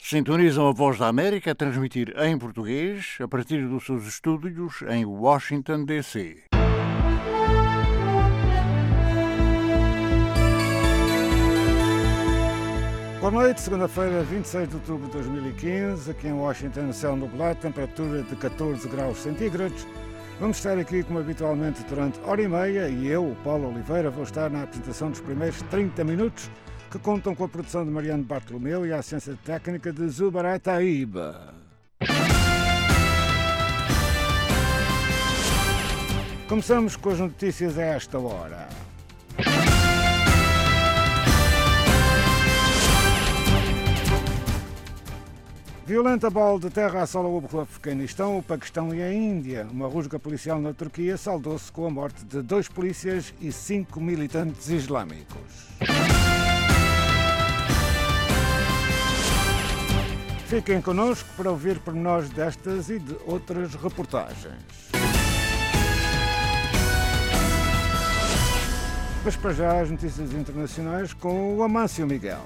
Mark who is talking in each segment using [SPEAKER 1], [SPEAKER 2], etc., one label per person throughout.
[SPEAKER 1] Sintonizam a Voz da América a transmitir em português a partir dos seus estúdios em Washington, D.C. Boa noite, segunda-feira, 26 de outubro de 2015. Aqui em Washington, céu nublado, temperatura de 14 graus centígrados. Vamos estar aqui como habitualmente durante hora e meia e eu, Paulo Oliveira, vou estar na apresentação dos primeiros 30 minutos que contam com a produção de Mariano Bartolomeu e a assistência técnica de Zubarai Taíba. Começamos com as notícias a esta hora. Violenta bola de terra assola o Afeganistão, o Paquistão e a Índia. Uma rusga policial na Turquia saldou-se com a morte de 2 polícias e 5 militantes islâmicos. Fiquem connosco para ouvir pormenores destas e de outras reportagens. Mas para já as notícias internacionais com o Amâncio Miguel.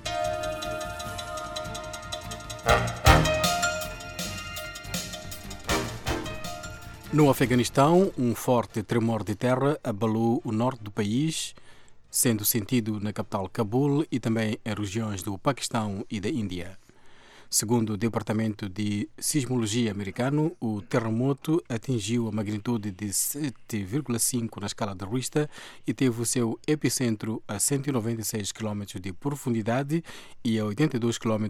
[SPEAKER 2] No Afeganistão, um forte tremor de terra abalou o norte do país, sendo sentido na capital Cabul e também em regiões do Paquistão e da Índia. Segundo o Departamento de Sismologia americano, o terremoto atingiu a magnitude de 7,5 na escala de Richter e teve o seu epicentro a 196 km de profundidade e a 82 km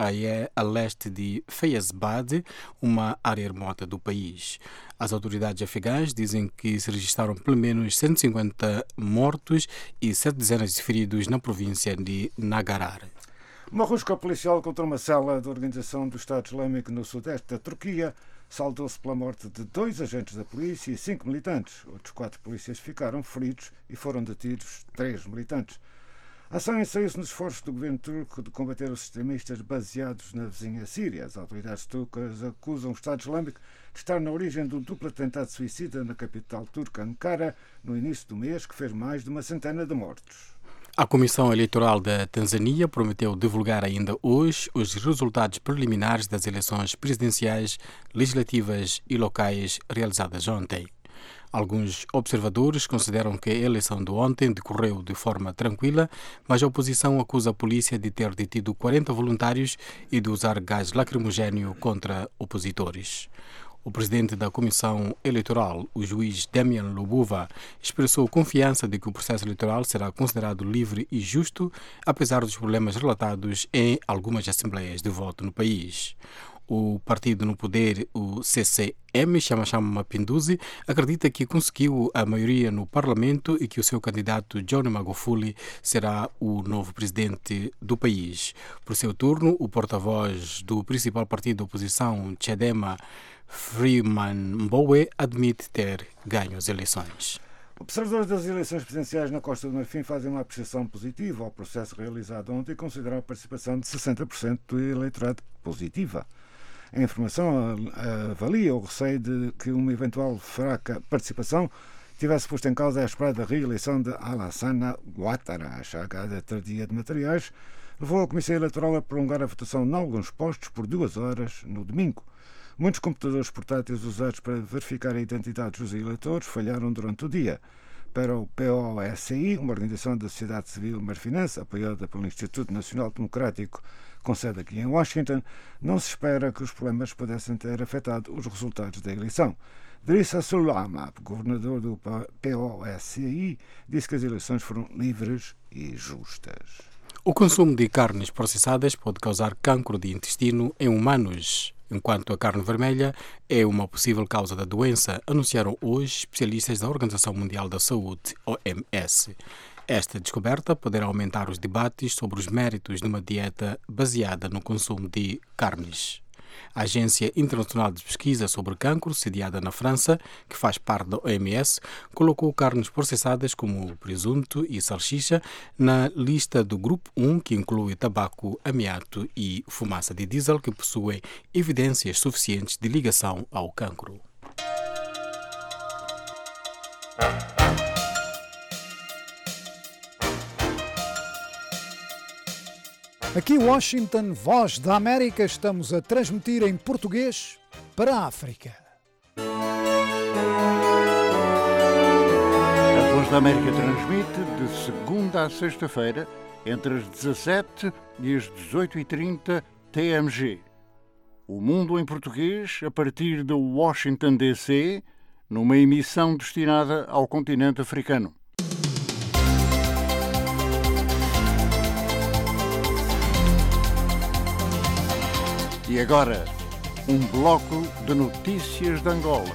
[SPEAKER 2] a leste de Feyzabad, uma área remota do país. As autoridades afegãs dizem que se registraram pelo menos 150 mortos e 7 dezenas de feridos na província de Nagarar.
[SPEAKER 1] Uma rusga policial contra uma cela da Organização do Estado Islâmico no sudeste da Turquia saldou-se pela morte de 2 agentes da polícia e 5 militantes. Outros 4 polícias ficaram feridos e foram detidos 3 militantes. A ação ensaiou-se nos esforços do governo turco de combater os extremistas baseados na vizinha Síria. As autoridades turcas acusam o Estado Islâmico de estar na origem de um duplo atentado suicida na capital turca, Ankara, no início do mês, que fez mais de uma centena de mortos.
[SPEAKER 2] A Comissão Eleitoral da Tanzânia prometeu divulgar ainda hoje os resultados preliminares das eleições presidenciais, legislativas e locais realizadas ontem. Alguns observadores consideram que a eleição de ontem decorreu de forma tranquila, mas a oposição acusa a polícia de ter detido 40 voluntários e de usar gás lacrimogéneo contra opositores. O presidente da Comissão Eleitoral, o juiz Damian Lubuva, expressou confiança de que o processo eleitoral será considerado livre e justo, apesar dos problemas relatados em algumas assembleias de voto no país. O partido no poder, o CCM, Chama Mapinduzi, acredita que conseguiu a maioria no parlamento e que o seu candidato John Magufuli será o novo presidente do país. Por seu turno, o porta-voz do principal partido da oposição, Chadema, Freeman Mbowe, admite ter ganho as eleições.
[SPEAKER 1] Observadores das eleições presidenciais na Costa do Marfim fazem uma apreciação positiva ao processo realizado ontem e consideram a participação de 60% do eleitorado positiva. A informação avalia o receio de que uma eventual fraca participação tivesse posto em causa a esperada reeleição de Alassane Ouattara. A chegada tardia de materiais levou a Comissão Eleitoral a prolongar a votação em alguns postos por 2 horas no domingo. Muitos computadores portáteis usados para verificar a identidade dos eleitores falharam durante o dia. Para o POSI, uma organização da sociedade civil marfinense, apoiada pelo Instituto Nacional Democrático, com sede aqui em Washington, não se espera que os problemas pudessem ter afetado os resultados da eleição. Drissa Sulama, governador do POSI, disse que as eleições foram livres e justas.
[SPEAKER 2] O consumo de carnes processadas pode causar cancro de intestino em humanos, enquanto a carne vermelha é uma possível causa da doença, anunciaram hoje especialistas da Organização Mundial da Saúde, OMS. Esta descoberta poderá aumentar os debates sobre os méritos de uma dieta baseada no consumo de carnes. A Agência Internacional de Pesquisa sobre Cancro, sediada na França, que faz parte da OMS, colocou carnes processadas como presunto e salsicha na lista do Grupo 1, que inclui tabaco, amianto e fumaça de diesel, que possuem evidências suficientes de ligação ao cancro.
[SPEAKER 3] Aqui Washington, Voz da América, estamos a transmitir em português para a África.
[SPEAKER 4] A Voz da América transmite de segunda a sexta-feira, entre as 17 e as 18h30 TMG. O Mundo em Português, a partir de Washington, D.C., numa emissão destinada ao continente africano. E agora, um bloco de notícias de Angola.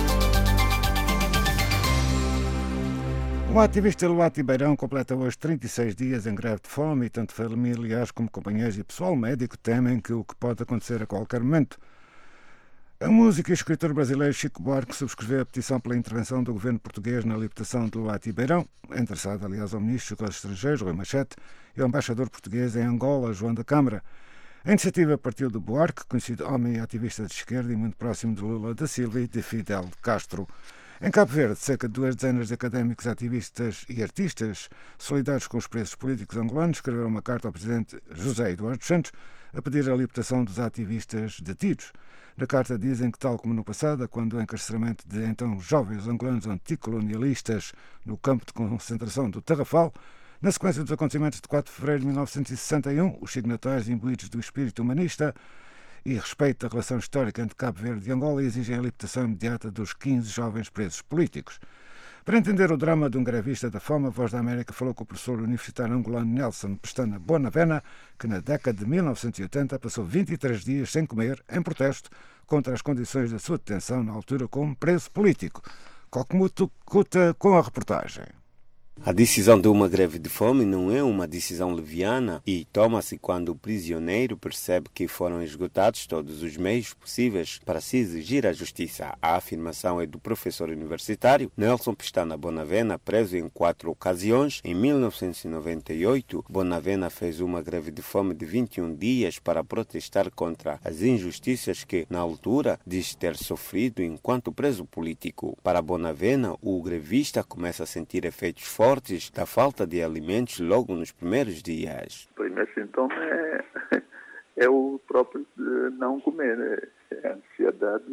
[SPEAKER 1] O ativista Luati Beirão completa hoje 36 dias em greve de fome e tanto familiares como companheiros e pessoal médico temem que o que pode acontecer a qualquer momento. A músico e escritor brasileiro Chico Buarque subscreveu a petição pela intervenção do governo português na libertação de Luati Beirão, interessado aliás ao ministro dos Estrangeiros, Rui Machete, e ao embaixador português em Angola, João da Câmara. A iniciativa partiu de Buarque, conhecido homem e ativista de esquerda e muito próximo de Lula da Silva e de Fidel Castro. Em Cabo Verde, cerca de 2 dezenas de académicos, ativistas e artistas solidários com os presos políticos angolanos escreveram uma carta ao presidente José Eduardo Santos a pedir a libertação dos ativistas detidos. Na carta dizem que, tal como no passado, quando o encarceramento de então jovens angolanos anticolonialistas no campo de concentração do Tarrafal, na sequência dos acontecimentos de 4 de fevereiro de 1961, os signatários imbuídos do espírito humanista e respeito da relação histórica entre Cabo Verde e Angola exigem a libertação imediata dos 15 jovens presos políticos. Para entender o drama de um grevista da fome, a Voz da América falou com o professor universitário angolano Nelson Pestana Bonavena, que na década de 1980 passou 23 dias sem comer, em protesto contra as condições da sua detenção, na altura como preso político. Coquemuto Cuta com a reportagem.
[SPEAKER 5] A decisão de uma greve de fome não é uma decisão leviana e toma-se quando o prisioneiro percebe que foram esgotados todos os meios possíveis para se exigir a justiça. A afirmação é do professor universitário Nelson Pestana Bonavena, preso em 4 ocasiões. Em 1998, Bonavena fez uma greve de fome de 21 dias para protestar contra as injustiças que, na altura, diz ter sofrido enquanto preso político. Para Bonavena, o grevista começa a sentir efeitos fortes da falta de alimentos logo nos primeiros dias.
[SPEAKER 6] O primeiro sintoma é o próprio de não comer, é a ansiedade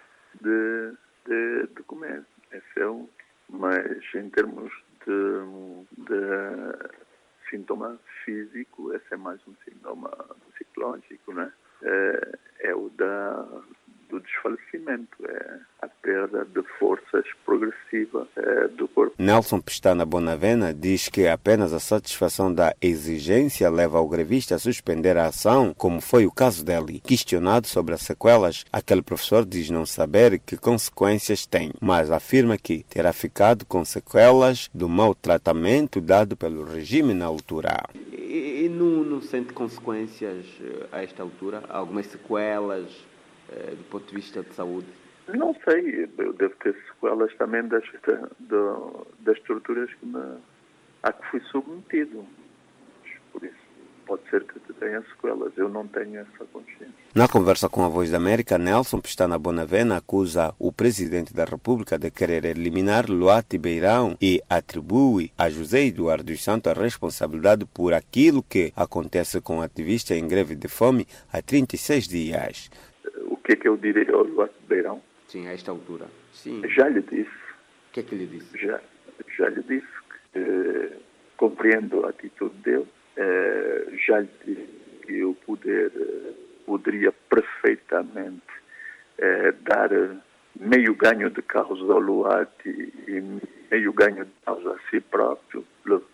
[SPEAKER 6] de comer. Esse é mas em termos de sintoma físico, esse é mais um sintoma psicológico, né? É o do desfalecimento, é a perda de forças progressiva do corpo.
[SPEAKER 5] Nelson Pestana Bonavena diz que apenas a satisfação da exigência leva o grevista a suspender a ação, como foi o caso dele. Questionado sobre as sequelas, aquele professor diz não saber que consequências tem, mas afirma que terá ficado com sequelas do mau tratamento dado pelo regime na altura.
[SPEAKER 7] E não sente consequências a esta altura? Algumas sequelas do ponto de vista de saúde?
[SPEAKER 6] Não sei, eu devo ter sequelas também das torturas a que fui submetido. Por isso, pode ser que tenha sequelas. Eu não tenho essa consciência.
[SPEAKER 5] Na conversa com a Voz da América, Nelson Pestana Bonavena acusa o presidente da República de querer eliminar Luati Beirão e atribui a José Eduardo dos Santos a responsabilidade por aquilo que acontece com o ativista em greve de fome há 36 dias.
[SPEAKER 6] O que é que eu direi ao Luati Beirão?
[SPEAKER 7] Sim, a esta altura. Sim.
[SPEAKER 6] Já lhe disse.
[SPEAKER 7] O que é que lhe disse?
[SPEAKER 6] Já lhe disse que compreendo a atitude dele. Já lhe disse que o poder poderia perfeitamente dar meio ganho de causa ao Luati e meio ganho de causa a si próprio,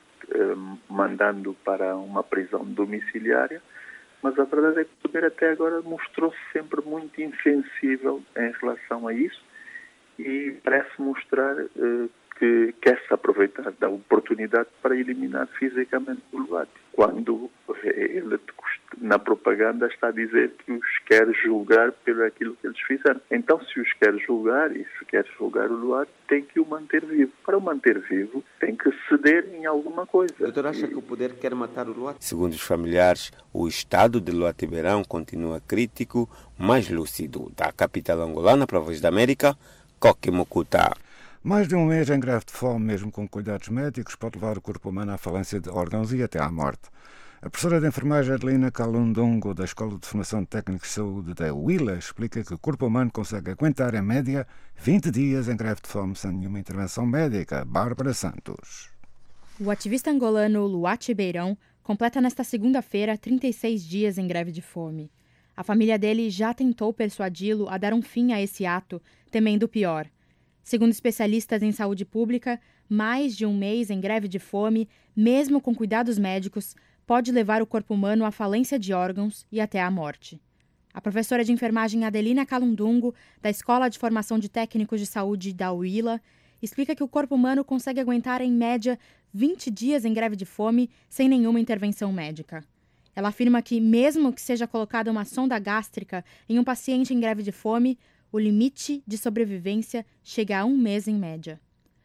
[SPEAKER 6] mandando para uma prisão domiciliária. Mas a verdade é que o poder até agora mostrou-se sempre muito insensível em relação a isso e parece mostrar que quer se aproveitar da oportunidade para eliminar fisicamente o Luati, quando ele na propaganda está a dizer que os quer julgar pelo aquilo que eles fizeram. Então, se os quer julgar e se quer julgar o Luati, tem que o manter vivo. Para o manter vivo, tem que ceder em alguma coisa.
[SPEAKER 7] O doutor acha que o poder quer matar o Luati?
[SPEAKER 5] Segundo os familiares, o estado de Luati Beirão continua crítico, mas lúcido. Da capital angolana para a Voz da América, Coquemucuta.
[SPEAKER 1] Mais de um mês em greve de fome, mesmo com cuidados médicos, pode levar o corpo humano à falência de órgãos e até à morte. A professora de enfermagem Adelina Kalundongo, da Escola de Formação de Técnicos de Saúde da UILA, explica que o corpo humano consegue aguentar, em média, 20 dias em greve de fome sem nenhuma intervenção médica. Bárbara Santos.
[SPEAKER 8] O ativista angolano Luati Beirão completa nesta segunda-feira 36 dias em greve de fome. A família dele já tentou persuadi-lo a dar um fim a esse ato, temendo o pior. Segundo especialistas em saúde pública, mais de um mês em greve de fome, mesmo com cuidados médicos, pode levar o corpo humano à falência de órgãos e até à morte. A professora de enfermagem Adelina Kalundongo, da Escola de Formação de Técnicos de Saúde da UILA, explica que o corpo humano consegue aguentar, em média, 20 dias em greve de fome sem nenhuma intervenção médica. Ela afirma que, mesmo que seja colocada uma sonda gástrica em um paciente em greve de fome, o limite de sobrevivência chega a um mês em média.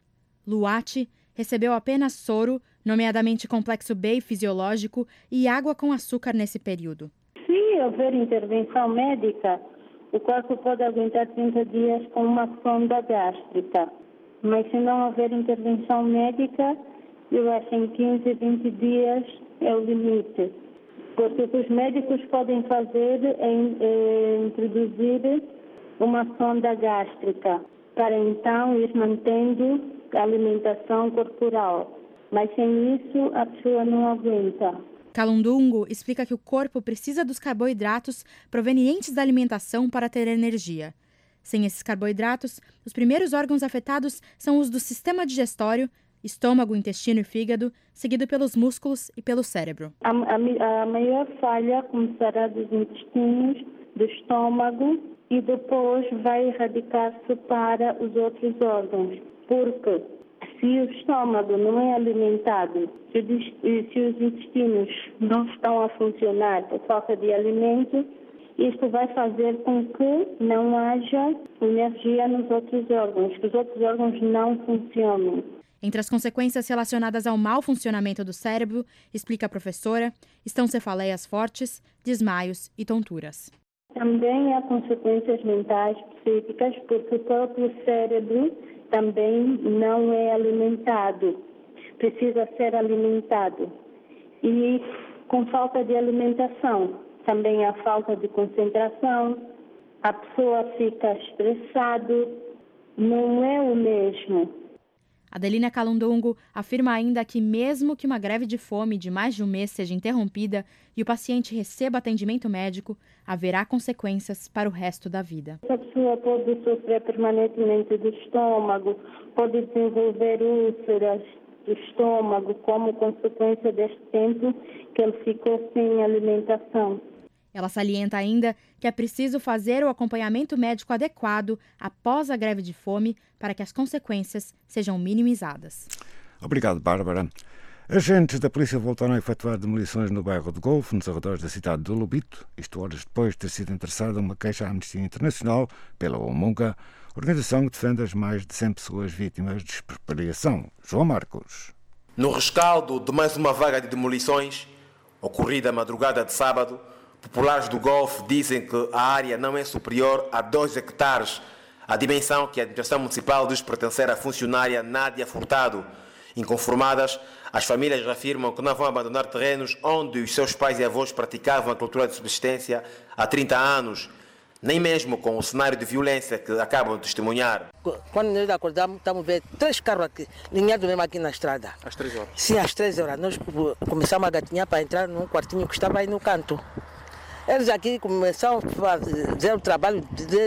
[SPEAKER 8] Luati recebeu apenas soro, nomeadamente complexo B fisiológico, e água com açúcar nesse período.
[SPEAKER 9] Se houver intervenção médica, o corpo pode aguentar 30 dias com uma sonda gástrica. Mas se não houver intervenção médica, eu acho que em 15, 20 dias é o limite. Porque o que os médicos podem fazer é introduzir uma sonda gástrica, para então ir mantendo a alimentação corporal. Mas sem isso, a pessoa não aguenta.
[SPEAKER 8] Kalundongo explica que o corpo precisa dos carboidratos provenientes da alimentação para ter energia. Sem esses carboidratos, os primeiros órgãos afetados são os do sistema digestório, estômago, intestino e fígado, seguido pelos músculos e pelo cérebro.
[SPEAKER 9] A maior falha começará dos intestinos, do estômago, e depois vai erradicar-se para os outros órgãos. Porque se o estômago não é alimentado, se os intestinos não estão a funcionar por falta de alimento, isto vai fazer com que não haja energia nos outros órgãos, que os outros órgãos não funcionem.
[SPEAKER 8] Entre as consequências relacionadas ao mau funcionamento do cérebro, explica a professora, estão cefaleias fortes, desmaios e tonturas.
[SPEAKER 9] Também há consequências mentais psíquicas, porque o próprio cérebro também não é alimentado, precisa ser alimentado. E com falta de alimentação, também há falta de concentração, a pessoa fica estressada, não é o mesmo.
[SPEAKER 8] Adelina Kalundongo afirma ainda que, mesmo que uma greve de fome de mais de um mês seja interrompida e o paciente receba atendimento médico, haverá consequências para o resto da vida.
[SPEAKER 9] A pessoa pode sofrer permanentemente do estômago, pode desenvolver úlceras do estômago como consequência deste tempo que ele ficou sem alimentação.
[SPEAKER 8] Ela salienta ainda que é preciso fazer o acompanhamento médico adequado após a greve de fome para que as consequências sejam minimizadas.
[SPEAKER 1] Obrigado, Bárbara. Agentes da polícia voltaram a efetuar demolições no bairro de Golfo, nos arredores da cidade de Lubito, isto horas depois de ter sido interessada uma queixa à Amnistia Internacional pela OMUNGA, organização que defende as mais de 100 pessoas vítimas de expropriação. João Marcos.
[SPEAKER 10] No rescaldo de mais uma vaga de demolições, ocorrida madrugada de sábado, populares do Golfo dizem que a área não é superior a 2 hectares, a dimensão que a administração municipal diz pertencer à funcionária Nádia Furtado. Inconformadas, as famílias afirmam que não vão abandonar terrenos onde os seus pais e avós praticavam a cultura de subsistência há 30 anos, nem mesmo com o cenário de violência que acabam de testemunhar.
[SPEAKER 11] Quando nós acordamos, estamos vendo 3 carros aqui, linhados mesmo aqui na estrada.
[SPEAKER 10] Às 3 horas?
[SPEAKER 11] Sim, às 3 horas. Nós começamos a gatinhar para entrar num quartinho que estava aí no canto. Eles aqui começaram a fazer o trabalho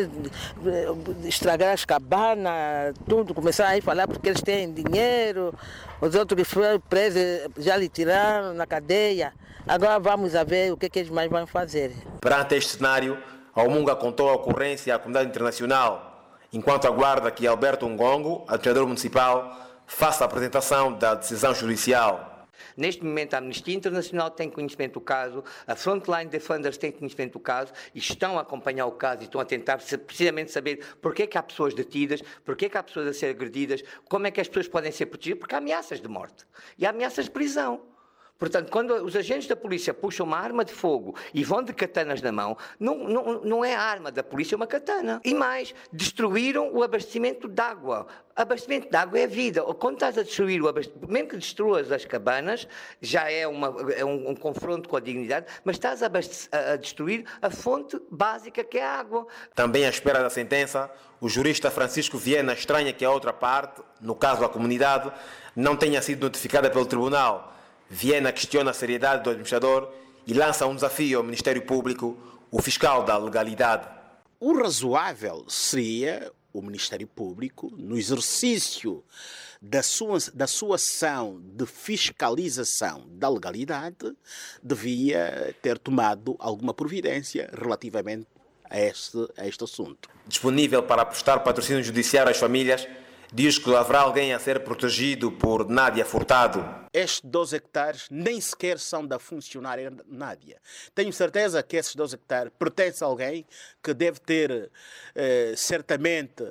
[SPEAKER 11] de estragar as cabanas, tudo. Começaram a falar porque eles têm dinheiro. Os outros que foram presos já lhe tiraram na cadeia. Agora vamos a ver o que eles mais vão fazer.
[SPEAKER 10] Perante este cenário, a OMUNGA contou a ocorrência à comunidade internacional, enquanto aguarda que Alberto Ngongo, administrador municipal, faça a apresentação da decisão judicial.
[SPEAKER 12] Neste momento, a Amnistia Internacional tem conhecimento do caso, a Frontline Defenders tem conhecimento do caso e estão a acompanhar o caso e estão a tentar precisamente saber porque é que há pessoas detidas, porque é que há pessoas a ser agredidas, como é que as pessoas podem ser protegidas, porque há ameaças de morte e há ameaças de prisão. Portanto, quando os agentes da polícia puxam uma arma de fogo e vão de katanas na mão, não é a arma da polícia, é uma katana. E mais, destruíram o abastecimento de água. Abastecimento de água é vida. Quando estás a destruir mesmo que destruas as cabanas, já é um confronto com a dignidade, mas estás a destruir a fonte básica que é a água.
[SPEAKER 10] Também à espera da sentença, o jurista Francisco Viena estranha que a outra parte, no caso a comunidade, não tenha sido notificada pelo tribunal. Viena questiona a seriedade do administrador e lança um desafio ao Ministério Público, o fiscal da legalidade.
[SPEAKER 13] O razoável seria o Ministério Público, no exercício da sua ação de fiscalização da legalidade, devia ter tomado alguma providência relativamente a este assunto.
[SPEAKER 10] Disponível para prestar patrocínio judiciário às famílias, diz que haverá alguém a ser protegido por Nádia Furtado.
[SPEAKER 13] Estes 12 hectares nem sequer são da funcionária Nádia. Tenho certeza que esses 12 hectares pertencem a alguém que deve ter, certamente,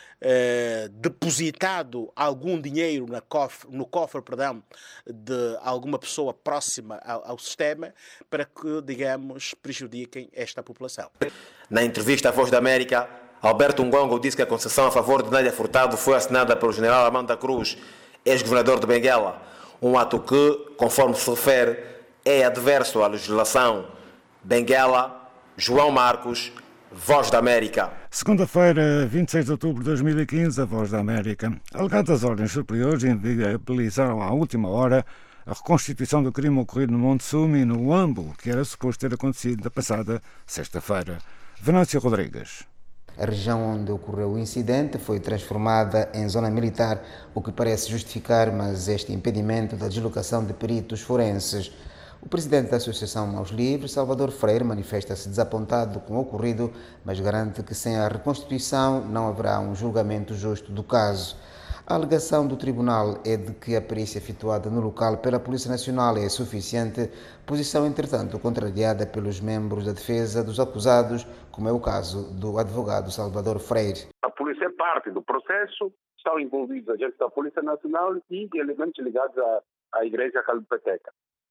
[SPEAKER 13] depositado algum dinheiro no cofre de alguma pessoa próxima ao sistema para que, digamos, prejudiquem esta população.
[SPEAKER 10] Na entrevista à Voz da América, Alberto Ngongo disse que a concessão a favor de Nádia Furtado foi assinada pelo general Armando da Cruz, ex-governador de Benguela, um ato que, conforme se refere, é adverso à legislação. Benguela, João Marcos, Voz da América.
[SPEAKER 1] Segunda-feira, 26 de outubro de 2015, a Voz da América. Alegadas ordens superiores inviabilizaram à última hora a reconstituição do crime ocorrido no Monte Sumi e no Uambo, que era suposto ter acontecido na passada sexta-feira. Venâncio Rodrigues.
[SPEAKER 14] A região onde ocorreu o incidente foi transformada em zona militar, o que parece justificar, mas este impedimento da deslocação de peritos forenses. O presidente da Associação Mãos Livres, Salvador Freire, manifesta-se desapontado com o ocorrido, mas garante que sem a reconstituição não haverá um julgamento justo do caso. A alegação do tribunal é de que a perícia efetuada no local pela Polícia Nacional é suficiente, posição, entretanto, contrariada pelos membros da defesa dos acusados, como é o caso do advogado Salvador Freire.
[SPEAKER 15] A polícia é parte do processo, estão envolvidos agentes da Polícia Nacional e elementos ligados à Igreja Calpeteca.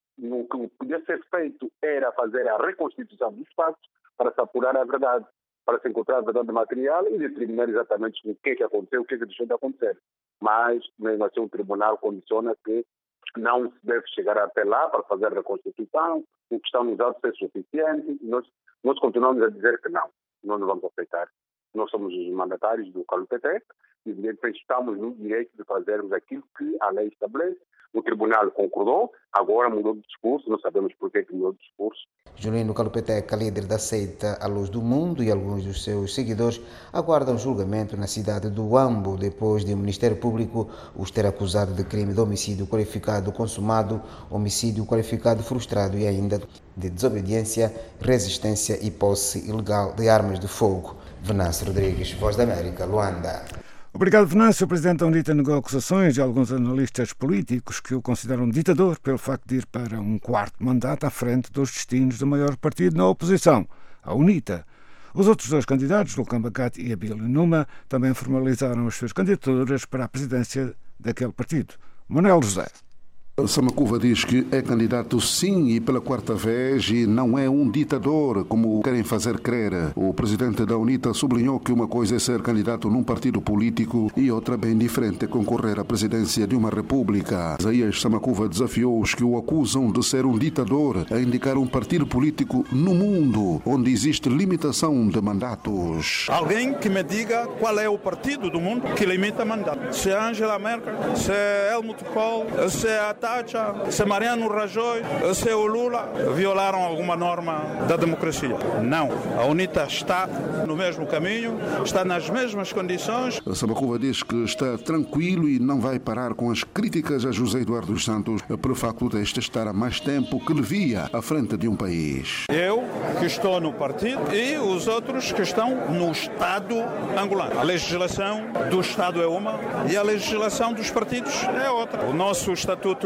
[SPEAKER 15] O que podia ser feito era fazer a reconstituição dos fatos para se apurar a verdade, para se encontrar a verdade material e determinar exatamente o que aconteceu, o que deixou de acontecer. Mas, mesmo assim, o tribunal condiciona que não se deve chegar até lá para fazer a reconstituição, o que está nos autos é suficiente. Nós continuamos a dizer que não vamos aceitar. Nós somos os mandatários do Calupetec e, evidentemente, estamos no direito de fazermos aquilo que a lei estabelece. O tribunal concordou, agora mudou de discurso, não sabemos por que mudou de discurso.
[SPEAKER 14] Julino Calpeteca, líder da seita A Luz do Mundo, e alguns dos seus seguidores aguardam julgamento na cidade do Uambo, depois de o Ministério Público os ter acusado de crime de homicídio qualificado consumado, homicídio qualificado frustrado e ainda de desobediência, resistência e posse ilegal de armas de fogo. Venâncio Rodrigues, Voz da América, Luanda.
[SPEAKER 1] Obrigado, Venâncio. O presidente da UNITA negou acusações de alguns analistas políticos que o consideram ditador pelo facto de ir para um quarto mandato à frente dos destinos do maior partido na oposição, a UNITA. Os outros dois candidatos, Lucas Mbakati e Abilio Numa, também formalizaram as suas candidaturas para a presidência daquele partido. Manuel José.
[SPEAKER 16] Samakuva diz que é candidato sim e pela quarta vez e não é um ditador, como querem fazer crer. O presidente da UNITA sublinhou que uma coisa é ser candidato num partido político e outra bem diferente é concorrer à presidência de uma república. Isaías Samakuva desafiou os que o acusam de ser um ditador a indicar um partido político no mundo onde existe limitação de mandatos.
[SPEAKER 17] Alguém que me diga qual é o partido do mundo que limita mandatos. Se é Angela Merkel, se é Helmut Kohl, se é a Thatcher, se Mariano Rajoy, se o Lula violaram alguma norma da democracia. Não. A UNITA está no mesmo caminho, está nas mesmas condições.
[SPEAKER 16] Samakuva diz que está tranquilo e não vai parar com as críticas a José Eduardo dos Santos pelo facto de este estar há mais tempo que lhe via à frente de um país.
[SPEAKER 17] Eu, que estou no partido, e os outros que estão no Estado angolano. A legislação do Estado é uma e a legislação dos partidos é outra. O nosso estatuto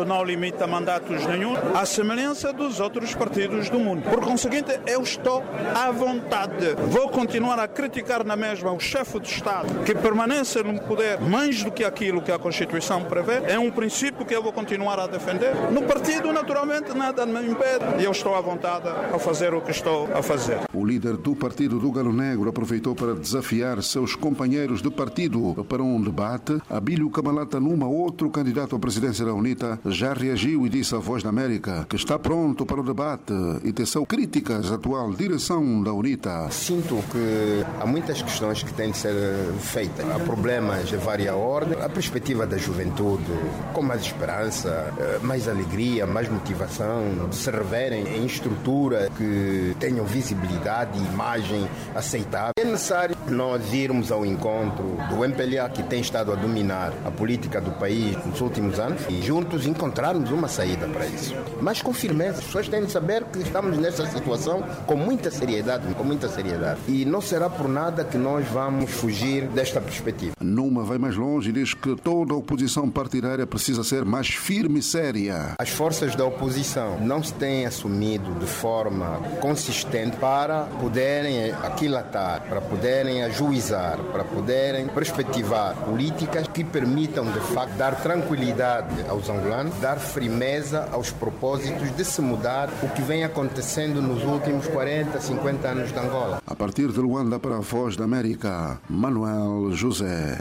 [SPEAKER 17] não limita mandatos nenhum, à semelhança dos outros partidos do mundo. Por conseguinte, eu estou à vontade. Vou continuar a criticar na mesma o chefe de Estado, que permanece no poder mais do que aquilo que a Constituição prevê. É um princípio que eu vou continuar a defender. No partido, naturalmente, nada me impede. E eu estou à vontade a fazer o que estou a fazer.
[SPEAKER 16] O líder do partido do Galo Negro aproveitou para desafiar seus companheiros de partido para um debate. Abílio Camalata Numa, outro candidato à presidência da UNITA, já reagiu e disse à Voz da América que está pronto para o debate e teceu críticas à atual direção da UNITA.
[SPEAKER 18] Sinto que há muitas questões que têm de ser feitas. Há problemas de várias ordens. A perspectiva da juventude, com mais esperança, mais alegria, mais motivação, de se reverem em estrutura que tenham visibilidade e imagem aceitável. É necessário nós irmos ao encontro do MPLA, que tem estado a dominar a política do país nos últimos anos, e juntos encontrarmos uma saída para isso. Mas com firmeza. As pessoas têm de saber que estamos nesta situação com muita seriedade. E não será por nada que nós vamos fugir desta perspectiva.
[SPEAKER 16] Numa vai mais longe e diz que toda a oposição partidária precisa ser mais firme e séria.
[SPEAKER 18] As forças da oposição não se têm assumido de forma consistente para poderem aquilatar, para poderem ajuizar, para poderem perspectivar políticas que permitam, de facto, dar tranquilidade aos angolanos, dar firmeza aos propósitos de se mudar o que vem acontecendo nos últimos 40, 50 anos de Angola.
[SPEAKER 16] A partir de Luanda para a Voz da América, Manuel José.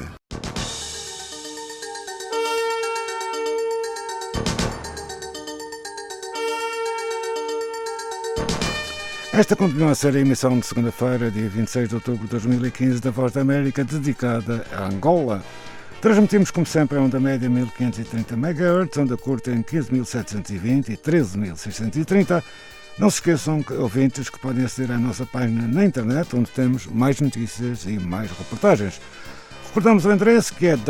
[SPEAKER 1] Esta continua a ser a emissão de segunda-feira, dia 26 de outubro de 2015, da Voz da América, dedicada a Angola. Transmitimos, como sempre, a onda média 1530 MHz, onda curta em 15.720 e 13.630. Não se esqueçam, ouvintes, que podem aceder à nossa página na internet, onde temos mais notícias e mais reportagens. Recordamos o endereço, que é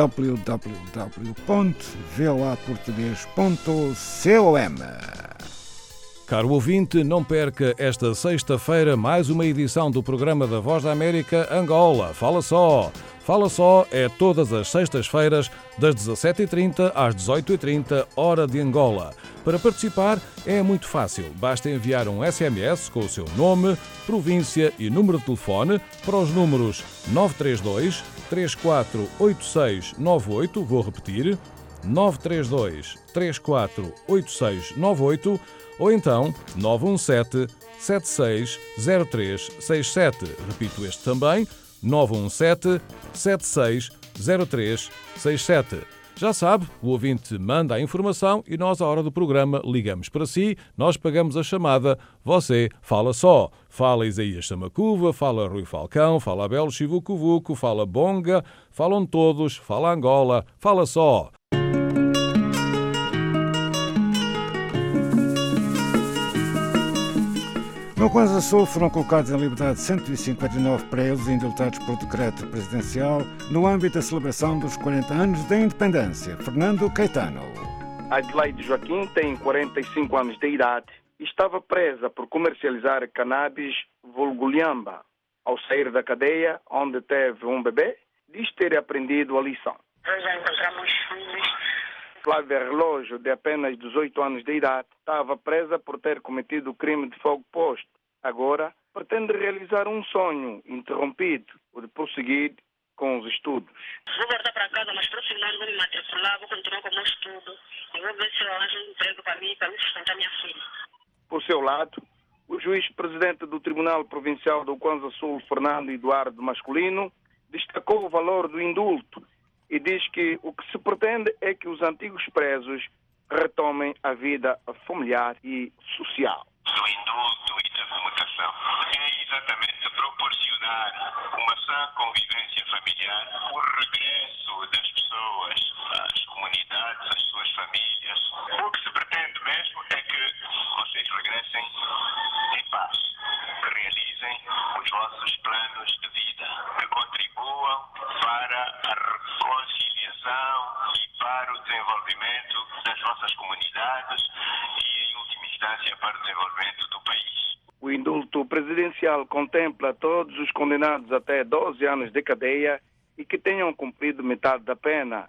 [SPEAKER 1] www.voaportugues.com.
[SPEAKER 19] Caro ouvinte, não perca esta sexta-feira mais uma edição do programa da Voz da América Angola. Fala Só! Fala Só é todas as sextas-feiras, das 17h30 às 18h30, hora de Angola. Para participar é muito fácil. Basta enviar um SMS com o seu nome, província e número de telefone para os números 932 348698, vou repetir, 932 348698, ou então 917 760367. Repito este também, 917 760367. Já sabe, o ouvinte manda a informação e nós, à hora do programa, ligamos para si, nós pagamos a chamada, você fala só. Fala Isaías Samacuva, fala Rui Falcão, fala Abel Chivucuvuco, fala Bonga, falam todos, fala Angola, fala só.
[SPEAKER 1] No Kwanza Sul foram colocados em liberdade 159 presos indultados por decreto presidencial no âmbito da celebração dos 40 anos da independência. Fernando Caetano.
[SPEAKER 20] Adelaide Joaquim tem 45 anos de idade e estava presa por comercializar cannabis vulgo lhamba. Ao sair da cadeia, onde teve um bebê, diz ter aprendido a lição.
[SPEAKER 21] Nós já encontramos filhos.
[SPEAKER 20] Flávia Relógio, de apenas 18 anos de idade, estava presa por ter cometido o crime de fogo posto. Agora, pretende realizar um sonho interrompido, o de prosseguir com os estudos.
[SPEAKER 21] Vou voltar para casa, mas próximo ano vou me matricular, vou continuar com o meu estudo e vou ver se eu arranjo um emprego para mim sustentar minha filha.
[SPEAKER 20] Por seu lado, o juiz-presidente do Tribunal Provincial do Kwanza Sul, Fernando Eduardo Masculino, destacou o valor do indulto e diz que o que se pretende é que os antigos presos retomem a vida familiar e social.
[SPEAKER 22] Do indulto e da comutação é exatamente proporcionar uma sã convivência familiar, o regresso das pessoas às comunidades, às suas famílias. O que se pretende mesmo é que vocês regressem em paz, que realizem os vossos planos de vida, que contribuam para a reconciliação e para o desenvolvimento das vossas comunidades e, em última instância, para o desenvolvimento do país.
[SPEAKER 20] O indulto presidencial contempla todos os condenados até 12 anos de cadeia e que tenham cumprido metade da pena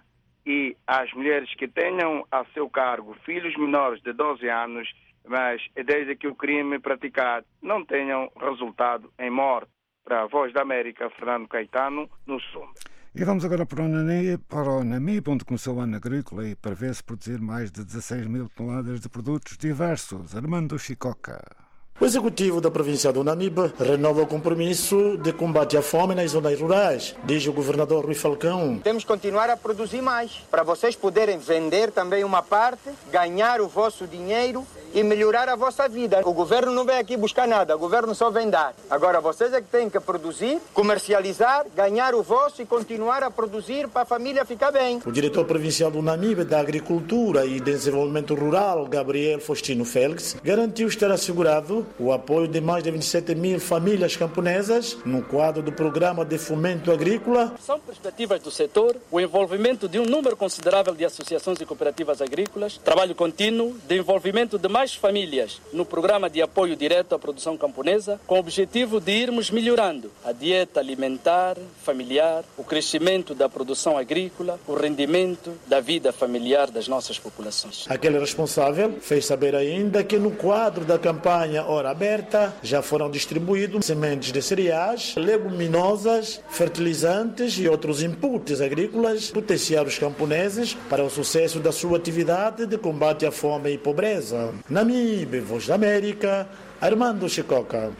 [SPEAKER 20] e as mulheres que tenham a seu cargo filhos menores de 12 anos, mas desde que o crime praticado não tenham resultado em morte. Para a Voz da América, Fernando Caetano, no Sul.
[SPEAKER 1] E vamos agora para o Namibe, onde começou o ano agrícola e prevê-se produzir mais de 16 mil toneladas de produtos diversos. Armando Chicoca.
[SPEAKER 2] O executivo da província do Namibe renova o compromisso de combate à fome nas zonas rurais, diz o governador Rui Falcão.
[SPEAKER 3] Temos que continuar a produzir mais, para vocês poderem vender também uma parte, ganhar o vosso dinheiro e melhorar a vossa vida. O governo não vem aqui buscar nada, o governo só vem dar. Agora vocês é que têm que produzir, comercializar, ganhar o vosso e continuar a produzir para a família ficar bem.
[SPEAKER 2] O diretor provincial do Namibe da Agricultura e Desenvolvimento Rural, Gabriel Faustino Félix, garantiu estar assegurado o apoio de mais de 27 mil famílias camponesas no quadro do Programa de Fomento Agrícola.
[SPEAKER 23] São perspectivas do setor, o envolvimento de um número considerável de associações e cooperativas agrícolas, trabalho contínuo de envolvimento de mais famílias no Programa de Apoio Direto à Produção Camponesa, com o objetivo de irmos melhorando a dieta alimentar, familiar, o crescimento da produção agrícola, o rendimento da vida familiar das nossas populações.
[SPEAKER 2] Aquele responsável fez saber ainda que no quadro da campanha Hora Aberta já foram distribuídos sementes de cereais, leguminosas, fertilizantes e outros inputs agrícolas potenciar os camponeses para o sucesso da sua atividade de combate à fome e pobreza. Namibe, Voz da América, Armando Chicoca.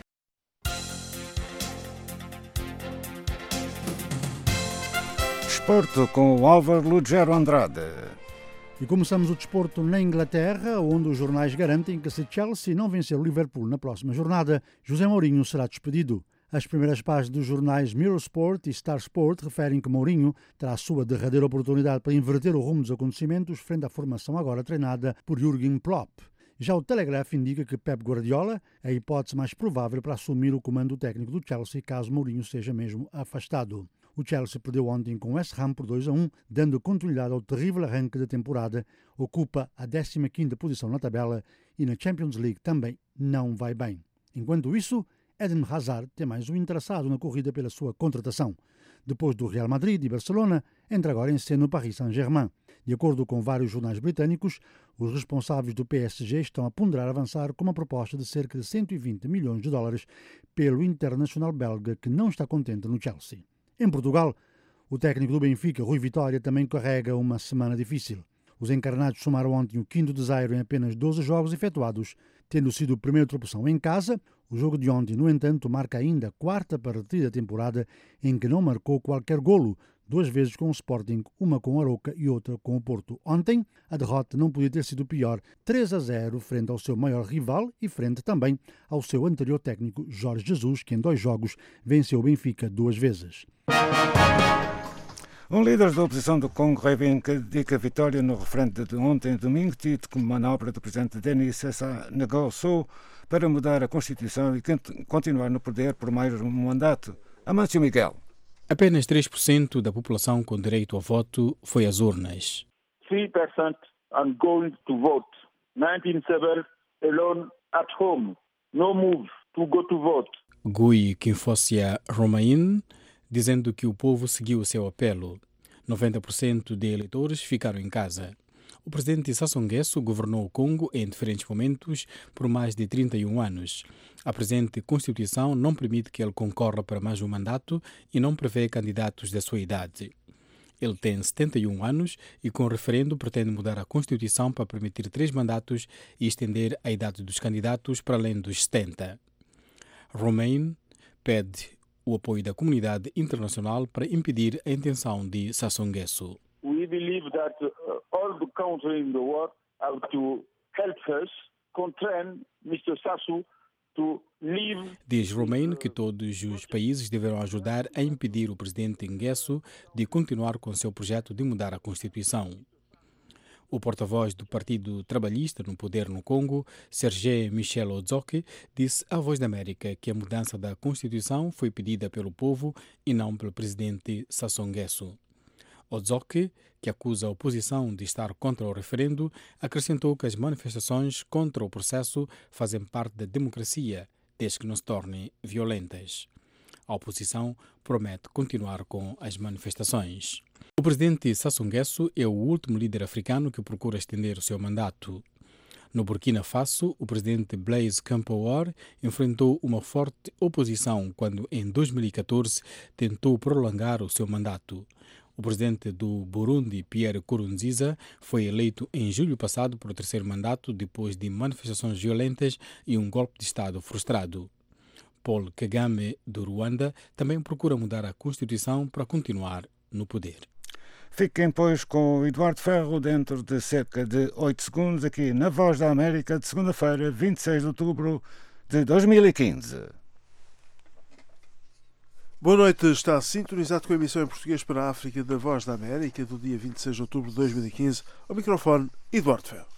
[SPEAKER 1] Desporto com o Álvaro Lugero Andrade.
[SPEAKER 24] E começamos o desporto na Inglaterra, onde os jornais garantem que se Chelsea não vencer o Liverpool na próxima jornada, José Mourinho será despedido. As primeiras páginas dos jornais Mirror Sport e Star Sport referem que Mourinho terá a sua derradeira oportunidade para inverter o rumo dos acontecimentos frente à formação agora treinada por Jürgen Klopp. Já o Telegraph indica que Pep Guardiola é a hipótese mais provável para assumir o comando técnico do Chelsea caso Mourinho seja mesmo afastado. O Chelsea perdeu ontem com o West Ham por 2-1, dando continuidade ao terrível arranque da temporada, ocupa a 15ª posição na tabela e na Champions League também não vai bem. Enquanto isso, Eden Hazard tem mais um interessado na corrida pela sua contratação. Depois do Real Madrid e Barcelona, entra agora em cena o Paris Saint-Germain. De acordo com vários jornais britânicos, os responsáveis do PSG estão a ponderar avançar com uma proposta de cerca de 120 milhões de dólares pelo internacional belga que não está contente no Chelsea. Em Portugal, o técnico do Benfica, Rui Vitória, também carrega uma semana difícil. Os encarnados somaram ontem o 5º desaire em apenas 12 jogos efetuados, tendo sido o primeiro tropeção em casa. O jogo de ontem, no entanto, marca ainda a 4ª partida da temporada em que não marcou qualquer golo, 2 vezes com o Sporting, uma com o Arouca e outra com o Porto. Ontem, a derrota não podia ter sido pior, 3-0 frente ao seu maior rival e frente também ao seu anterior técnico, Jorge Jesus, que em 2 jogos venceu o Benfica 2 vezes.
[SPEAKER 1] Um líder da oposição do Congo reivindica a vitória no referendo de ontem, domingo, tido como manobra do presidente Denis Sassou Nguesso para mudar a Constituição e continuar no poder por mais um mandato. Amâncio Miguel.
[SPEAKER 25] Apenas 3% da população com direito ao voto foi às urnas.
[SPEAKER 26] 3% are going to vote. 19% alone at home. No move to go to vote.
[SPEAKER 25] Gui Kinfosia Romain, dizendo que o povo seguiu o seu apelo. 90% de eleitores ficaram em casa. O presidente Sassou Nguesso governou o Congo em diferentes momentos por mais de 31 anos. A presente Constituição não permite que ele concorra para mais um mandato e não prevê candidatos da sua idade. Ele tem 71 anos e, com o referendo, pretende mudar a Constituição para permitir 3 mandatos e estender a idade dos candidatos para além dos 70. Romain pede o apoio da comunidade internacional para impedir a intenção de Sassou Nguesso.
[SPEAKER 26] We believe that all the countries in the world have to help us constrain Mr. Sassou to leave.
[SPEAKER 25] Diz Romain que todos os países deverão ajudar a impedir o presidente Nguesso de continuar com seu projeto de mudar a Constituição. O porta-voz do Partido Trabalhista no poder no Congo, Serge Michel Odzoke, disse à Voz da América que a mudança da Constituição foi pedida pelo povo e não pelo presidente Sassou Nguesso. Odzoke, que acusa a oposição de estar contra o referendo, acrescentou que as manifestações contra o processo fazem parte da democracia, desde que não se tornem violentas. A oposição promete continuar com as manifestações. O presidente Sassou Nguesso é o último líder africano que procura estender o seu mandato. No Burkina Faso, o presidente Blaise Compaoré enfrentou uma forte oposição quando, em 2014, tentou prolongar o seu mandato. O presidente do Burundi, Pierre Nkurunziza, foi eleito em julho passado para o terceiro mandato depois de manifestações violentas e um golpe de Estado frustrado. Paul Kagame, do Ruanda, também procura mudar a Constituição para continuar no poder.
[SPEAKER 1] Fiquem, pois, com o Eduardo Ferro dentro de cerca de 8 segundos aqui na Voz da América de segunda-feira, 26 de outubro de 2015.
[SPEAKER 4] Boa noite, está sintonizado com a emissão em português para a África da Voz da América do dia 26 de outubro de 2015. Ao microfone, Eduardo Ferro.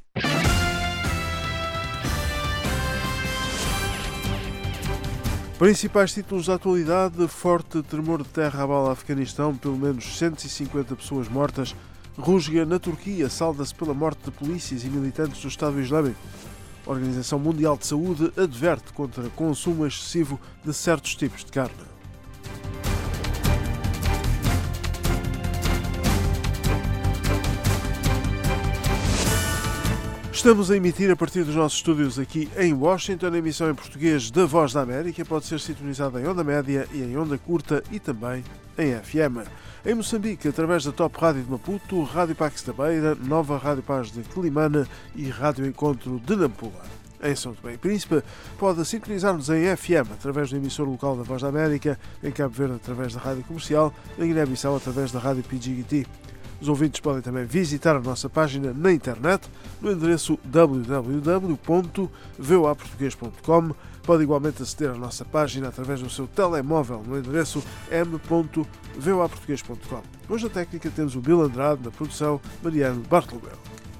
[SPEAKER 4] Principais títulos da atualidade: forte tremor de terra abala Afeganistão, pelo menos 150 pessoas mortas. Rusga na Turquia salda-se pela morte de polícias e militantes do Estado Islâmico. A Organização Mundial de Saúde adverte contra consumo excessivo de certos tipos de carne. Estamos a emitir a partir dos nossos estúdios aqui em Washington. A emissão em português da Voz da América pode ser sintonizada em onda média e em onda curta e também em FM. Em Moçambique, através da Top Rádio de Maputo, Rádio Pax da Beira, Nova Rádio Paz de Quelimane e Rádio Encontro de Nampula. Em São Tomé e Príncipe, pode sintonizar-nos em FM através do emissor local da Voz da América, em Cabo Verde através da Rádio Comercial, em Guiné-Bissau através da Rádio PGT. Os ouvintes podem também visitar a nossa página na internet no endereço www.voaportugues.com. Pode igualmente aceder à nossa página através do seu telemóvel no endereço m.voaportugues.com. Hoje na técnica temos o Bill Andrade, na produção Mariano Bartolomeu.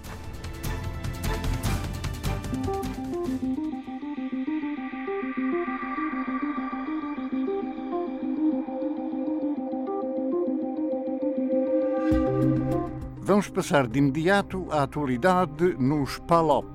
[SPEAKER 1] Vamos passar de imediato à atualidade nos PALOP.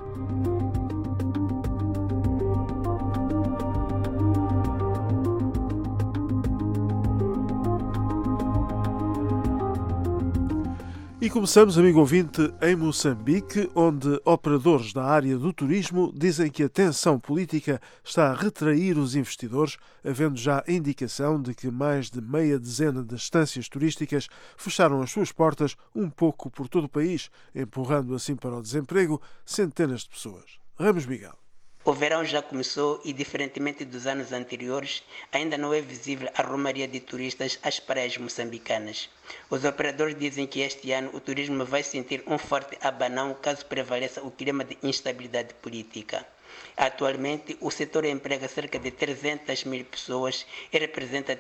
[SPEAKER 4] E começamos, amigo ouvinte, em Moçambique, onde operadores da área do turismo dizem que a tensão política está a retrair os investidores, havendo já a indicação de que mais de meia dezena de estâncias turísticas fecharam as suas portas um pouco por todo o país, empurrando assim para o desemprego centenas de pessoas. Ramos Miguel.
[SPEAKER 5] O verão já começou e, diferentemente dos anos anteriores, ainda não é visível a romaria de turistas às praias moçambicanas. Os operadores dizem que este ano o turismo vai sentir um forte abanão caso prevaleça o clima de instabilidade política. Atualmente, o setor emprega cerca de 300 mil pessoas e representa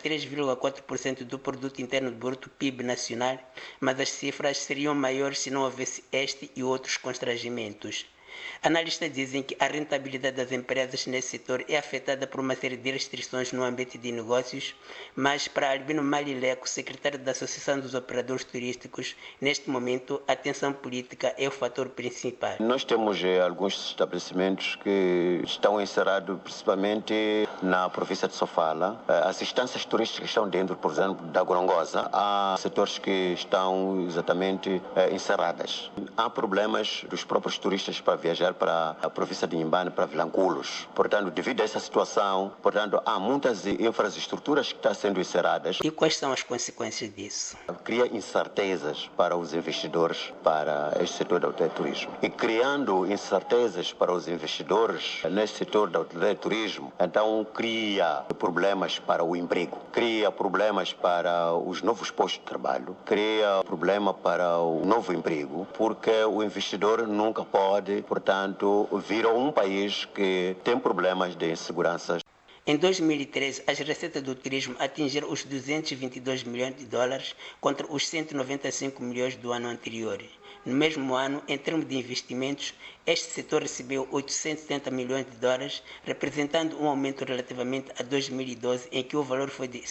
[SPEAKER 5] 3,4% do Produto Interno Bruto PIB nacional, mas as cifras seriam maiores se não houvesse este e outros constrangimentos. Analistas dizem que a rentabilidade das empresas nesse setor é afetada por uma série de restrições no ambiente de negócios, mas para Albino Malileco, secretário da Associação dos Operadores Turísticos, neste momento a tensão política é o fator principal.
[SPEAKER 6] Nós temos alguns estabelecimentos que estão encerrados principalmente na província de Sofala. As instâncias turísticas estão dentro, por exemplo, da Gorongosa. Há setores que estão exatamente encerradas. Há problemas dos próprios turistas para viajar para a província de Inhambane, para Vilanculos. Portanto, devido a essa situação, há muitas infraestruturas que estão sendo encerradas.
[SPEAKER 5] E quais são as consequências disso?
[SPEAKER 6] Cria incertezas para os investidores, para este setor do turismo. E criando incertezas para os investidores neste setor do turismo, então cria problemas para o emprego, cria problemas para os novos postos de trabalho, cria problema para o novo emprego, porque o investidor nunca pode, portanto, vir a um país que tem problemas de insegurança.
[SPEAKER 5] Em 2013, as receitas do turismo atingiram os 222 milhões de dólares contra os 195 milhões do ano anterior. No mesmo ano, em termos de investimentos, este setor recebeu 870 milhões de dólares, representando um aumento relativamente a 2012, em que o valor foi de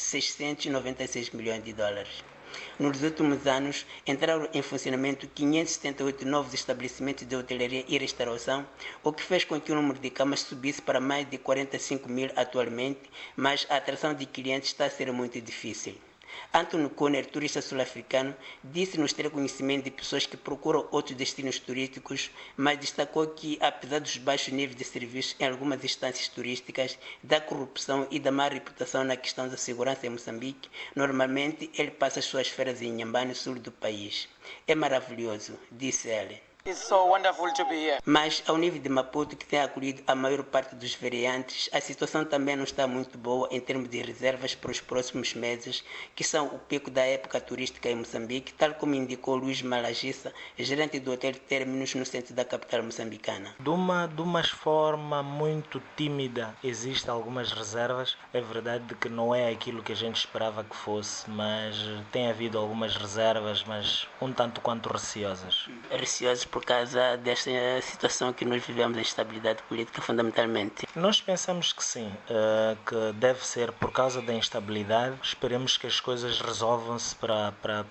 [SPEAKER 5] 696 milhões de dólares. Nos últimos anos, entraram em funcionamento 578 novos estabelecimentos de hotelaria e restauração, o que fez com que o número de camas subisse para mais de 45 mil atualmente, mas a atração de clientes está a ser muito difícil. Antônio Conner, turista sul-africano, disse-nos ter conhecimento de pessoas que procuram outros destinos turísticos, mas destacou que, apesar dos baixos níveis de serviços em algumas instâncias turísticas, da corrupção e da má reputação na questão da segurança em Moçambique, normalmente ele passa as suas férias em Inhambane, sul do país. É maravilhoso, disse ele.
[SPEAKER 7] It's so wonderful to be here.
[SPEAKER 5] Mas, ao nível de Maputo, que tem acolhido a maior parte dos variantes, a situação também não está muito boa em termos de reservas para os próximos meses, que são o pico da época turística em Moçambique, tal como indicou Luís Malagissa, gerente do Hotel Términos no centro da capital moçambicana.
[SPEAKER 8] De uma forma muito tímida, existem algumas reservas. É verdade que não é aquilo que a gente esperava que fosse, mas tem havido algumas reservas, mas um tanto quanto receosas.
[SPEAKER 5] Receosas por causa desta situação que nós vivemos, a instabilidade política, fundamentalmente?
[SPEAKER 8] Nós pensamos que sim, que deve ser por causa da instabilidade. Esperemos que as coisas resolvam-se para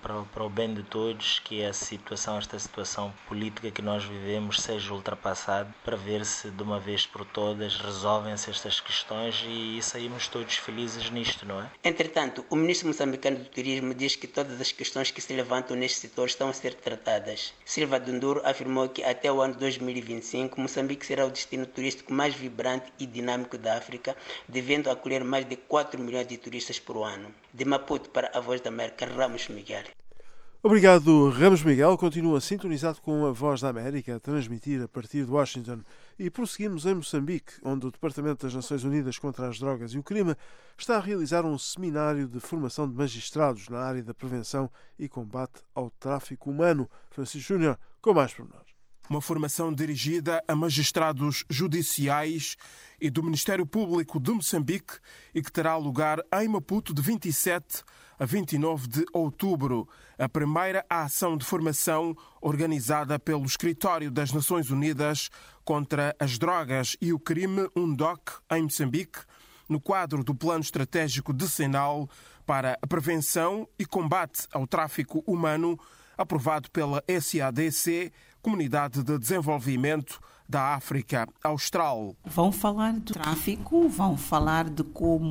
[SPEAKER 8] o bem de todos, que esta situação política que nós vivemos seja ultrapassada, para ver se de uma vez por todas resolvem-se estas questões e saímos todos felizes nisto, não é?
[SPEAKER 5] Entretanto, o ministro moçambicano do Turismo diz que todas as questões que se levantam neste setor estão a ser tratadas. Silva Dunduro afirmou que até o ano 2025 Moçambique será o destino turístico mais vibrante e dinâmico da África, devendo acolher mais de 4 milhões de turistas por ano. De Maputo para a Voz da América, Ramos Miguel.
[SPEAKER 4] Obrigado, Ramos Miguel. Continua sintonizado com a Voz da América, a transmitir a partir de Washington. E prosseguimos em Moçambique, onde o Departamento das Nações Unidas contra as Drogas e o Crime está a realizar um seminário de formação de magistrados na área da prevenção e combate ao tráfico humano. Francisco Júnior, com mais pormenores.
[SPEAKER 9] Uma formação dirigida a magistrados judiciais e do Ministério Público de Moçambique e que terá lugar em Maputo de 27 a 29 de outubro. A primeira ação de formação organizada pelo Escritório das Nações Unidas contra as Drogas e o Crime, UNDOC, em Moçambique, no quadro do Plano Estratégico Decenal para a Prevenção e Combate ao Tráfico Humano, aprovado pela SADC, Comunidade de Desenvolvimento da África Austral.
[SPEAKER 11] Vão falar do tráfico, vão falar de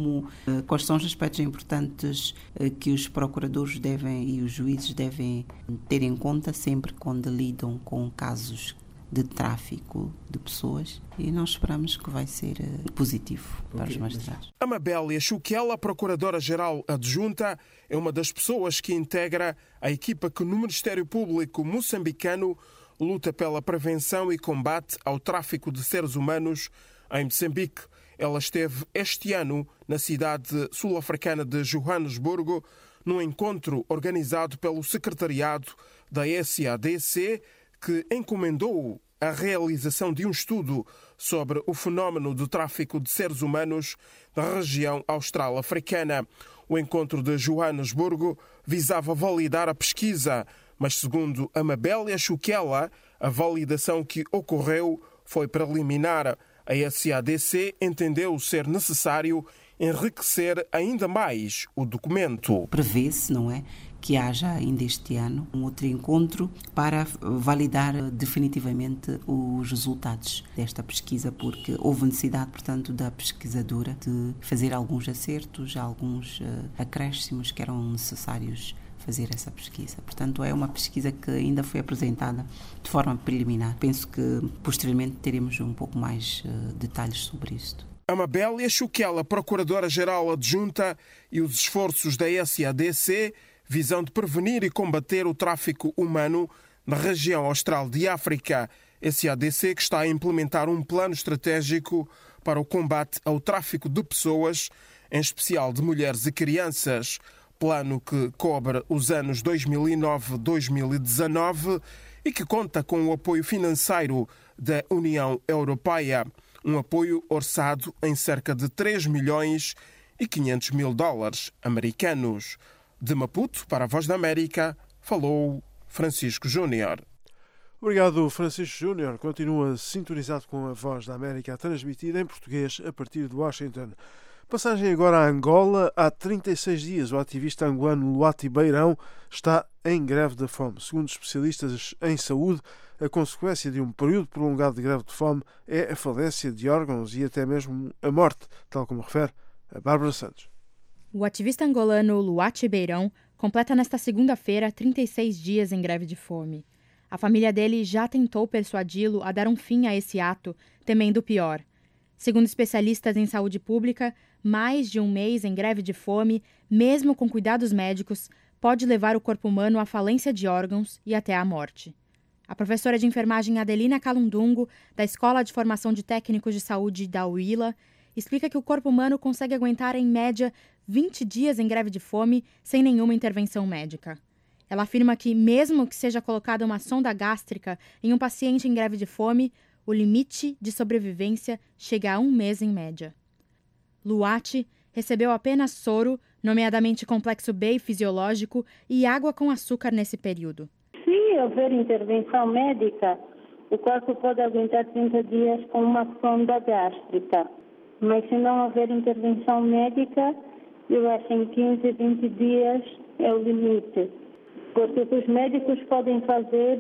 [SPEAKER 11] quais são os aspectos importantes que os procuradores e os juízes devem ter em conta sempre quando lidam com casos de tráfico de pessoas, e nós esperamos que vai ser positivo para os magistrados.
[SPEAKER 9] Amabélia Chuquela, Procuradora-Geral Adjunta, é uma das pessoas que integra a equipa que no Ministério Público moçambicano luta pela prevenção e combate ao tráfico de seres humanos em Moçambique. Ela esteve este ano na cidade sul-africana de Joanesburgo, num encontro organizado pelo secretariado da SADC, que encomendou a realização de um estudo sobre o fenómeno do tráfico de seres humanos na região austral-africana. O encontro de Joanesburgo visava validar a pesquisa, mas segundo Amabélia Chuquela, a validação que ocorreu foi preliminar. A SADC entendeu ser necessário enriquecer ainda mais o documento.
[SPEAKER 11] Prevê-se, não é, que haja ainda este ano um outro encontro para validar definitivamente os resultados desta pesquisa, porque houve necessidade, portanto, da pesquisadora de fazer alguns acertos, alguns acréscimos que eram necessários fazer essa pesquisa. Portanto, é uma pesquisa que ainda foi apresentada de forma preliminar. Penso que posteriormente teremos um pouco mais detalhes sobre isto.
[SPEAKER 9] Amabélia Chuquela, Procuradora-Geral Adjunta, e os esforços da SADC visam de prevenir e combater o tráfico humano na região austral de África. SADC que está a implementar um plano estratégico para o combate ao tráfico de pessoas, em especial de mulheres e crianças. Plano que cobre os anos 2009-2019 e que conta com o apoio financeiro da União Europeia. Um apoio orçado em cerca de 3 milhões e 500 mil dólares americanos. De Maputo, para a Voz da América, falou Francisco Júnior.
[SPEAKER 4] Obrigado, Francisco Júnior. Continua sintonizado com a Voz da América a transmitir em português a partir de Washington. Passagem agora a Angola. Há 36 dias, o ativista angolano Luati Beirão está em greve da fome. Segundo especialistas em saúde, a consequência de um período prolongado de greve de fome é a falência de órgãos e até mesmo a morte, tal como refere a Bárbara Santos.
[SPEAKER 10] O ativista angolano Luati Beirão completa nesta segunda-feira 36 dias em greve de fome. A família dele já tentou persuadi-lo a dar um fim a esse ato, temendo o pior. Segundo especialistas em saúde pública, mais de um mês em greve de fome, mesmo com cuidados médicos, pode levar o corpo humano à falência de órgãos e até à morte. A professora de enfermagem Adelina Kalundungu, da Escola de Formação de Técnicos de Saúde da UILA, explica que o corpo humano consegue aguentar, em média, 20 dias em greve de fome sem nenhuma intervenção médica. Ela afirma que, mesmo que seja colocada uma sonda gástrica em um paciente em greve de fome, o limite de sobrevivência chega a 1 mês em média. Luati recebeu apenas soro, nomeadamente complexo B fisiológico, e água com açúcar nesse período.
[SPEAKER 12] Se houver intervenção médica, o corpo pode aguentar 30 dias com uma sonda gástrica. Mas se não houver intervenção médica, eu acho que em 15, 20 dias é o limite. Porque o que os médicos podem fazer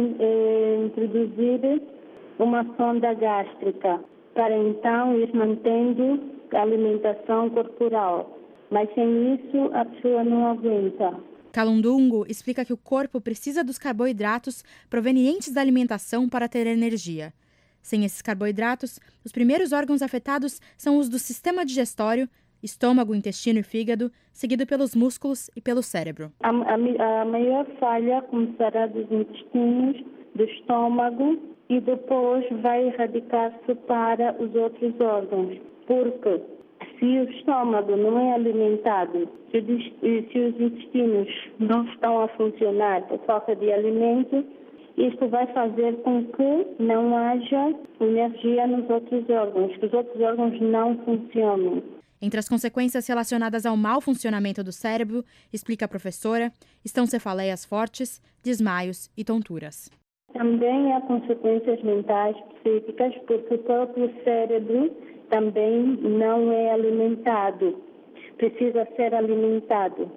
[SPEAKER 12] é introduzir uma sonda gástrica, para então ir mantendo a alimentação corporal. Mas sem isso, a pessoa não aguenta.
[SPEAKER 10] Kalundungu explica que o corpo precisa dos carboidratos provenientes da alimentação para ter energia. Sem esses carboidratos, os primeiros órgãos afetados são os do sistema digestório, estômago, intestino e fígado, seguido pelos músculos e pelo cérebro.
[SPEAKER 12] A maior falha começará dos intestinos, do estômago e depois vai erradicar-se para os outros órgãos. Porque se o estômago não é alimentado, se os intestinos não estão a funcionar por falta de alimento, isto vai fazer com que não haja energia nos outros órgãos, que os outros órgãos não funcionem.
[SPEAKER 10] Entre as consequências relacionadas ao mau funcionamento do cérebro, explica a professora, estão cefaleias fortes, desmaios e tonturas.
[SPEAKER 12] Também há consequências mentais psíquicas, porque o próprio cérebro também não é alimentado, precisa ser alimentado.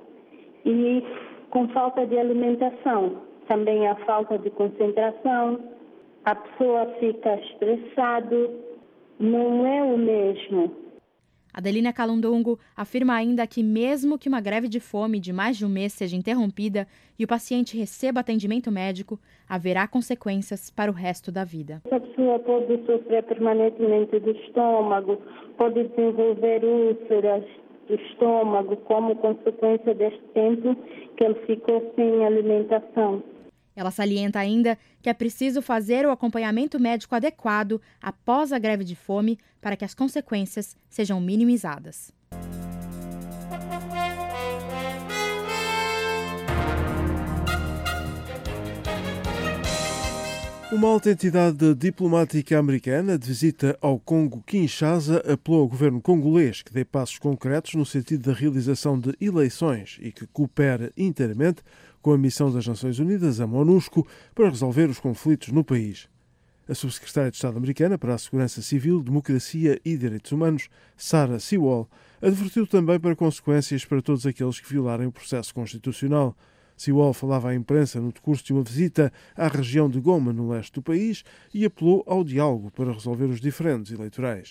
[SPEAKER 12] E com falta de alimentação, também há falta de concentração, a pessoa fica estressada, não é o mesmo.
[SPEAKER 10] Adelina Kalundungu afirma ainda que, mesmo que uma greve de fome de mais de um mês seja interrompida e o paciente receba atendimento médico, haverá consequências para o resto da vida.
[SPEAKER 12] A pessoa pode sofrer permanentemente do estômago, pode desenvolver úlceras do estômago como consequência deste tempo que ele ficou sem alimentação.
[SPEAKER 10] Ela salienta ainda que é preciso fazer o acompanhamento médico adequado após a greve de fome para que as consequências sejam minimizadas.
[SPEAKER 4] Uma alta entidade diplomática americana de visita ao Congo Kinshasa apelou ao governo congolês que dê passos concretos no sentido da realização de eleições e que coopere inteiramente com a missão das Nações Unidas, a MONUSCO, para resolver os conflitos no país. A subsecretária de Estado americana para a Segurança Civil, Democracia e Direitos Humanos, Sarah Sewall, advertiu também para consequências para todos aqueles que violarem o processo constitucional. Sewall falava à imprensa no decurso de uma visita à região de Goma, no leste do país, e apelou ao diálogo para resolver os diferendos eleitorais.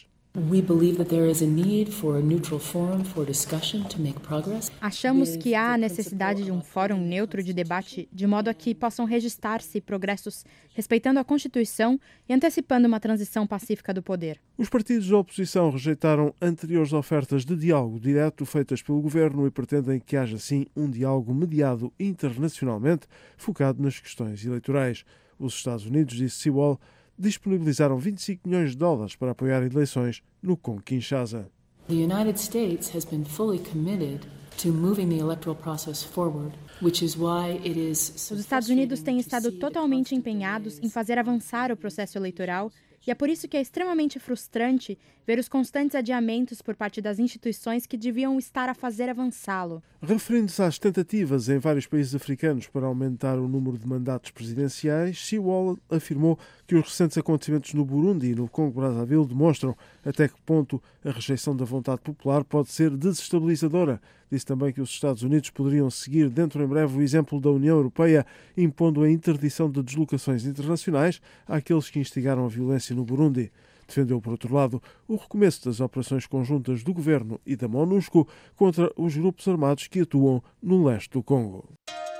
[SPEAKER 10] Achamos que há a necessidade de um fórum neutro de debate, de modo a que possam registrar-se progressos respeitando a Constituição e antecipando uma transição pacífica do poder.
[SPEAKER 4] Os partidos da oposição rejeitaram anteriores ofertas de diálogo direto feitas pelo governo e pretendem que haja, sim, um diálogo mediado internacionalmente focado nas questões eleitorais. Os Estados Unidos, disse Sewall, disponibilizaram 25 milhões de dólares para apoiar eleições no Congo Kinshasa.
[SPEAKER 13] The United States has been fully committed to moving the electoral process forward, which is why it is.
[SPEAKER 10] Os Estados Unidos têm estado totalmente empenhados em fazer avançar o processo eleitoral e é por isso que é extremamente frustrante ver os constantes adiamentos por parte das instituições que deviam estar a fazer avançá-lo.
[SPEAKER 4] Referindo-se às tentativas em vários países africanos para aumentar o número de mandatos presidenciais, Sewall afirmou que os recentes acontecimentos no Burundi e no Congo-Brazzaville demonstram até que ponto a rejeição da vontade popular pode ser desestabilizadora. Disse também que os Estados Unidos poderiam seguir dentro em breve o exemplo da União Europeia, impondo a interdição de deslocações internacionais àqueles que instigaram a violência no Burundi. Defendeu, por outro lado, o recomeço das operações conjuntas do governo e da MONUSCO contra os grupos armados que atuam no leste do Congo.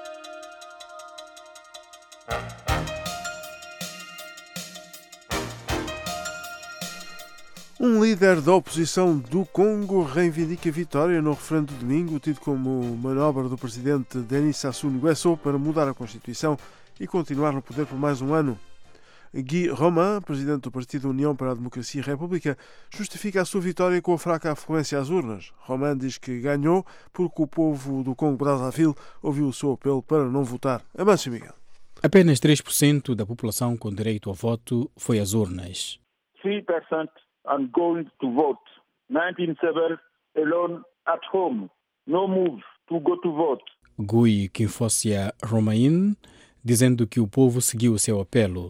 [SPEAKER 4] Um líder da oposição do Congo reivindica a vitória no referendo de domingo, tido como manobra do presidente Denis Sassou Nguesso para mudar a Constituição e continuar no poder por mais um ano. Guy Romain, presidente do Partido União para a Democracia e a República, justifica a sua vitória com a fraca afluência às urnas. Romain diz que ganhou porque o povo do Congo-Brazzaville ouviu o seu apelo para não votar. Amâncio Miguel.
[SPEAKER 25] Apenas 3% da população com direito ao voto foi às urnas.
[SPEAKER 26] 3% are going to vote. 19.7 alone at home. No move to go to vote.
[SPEAKER 25] Guy Kinfosia Romain, dizendo que o povo seguiu o seu apelo.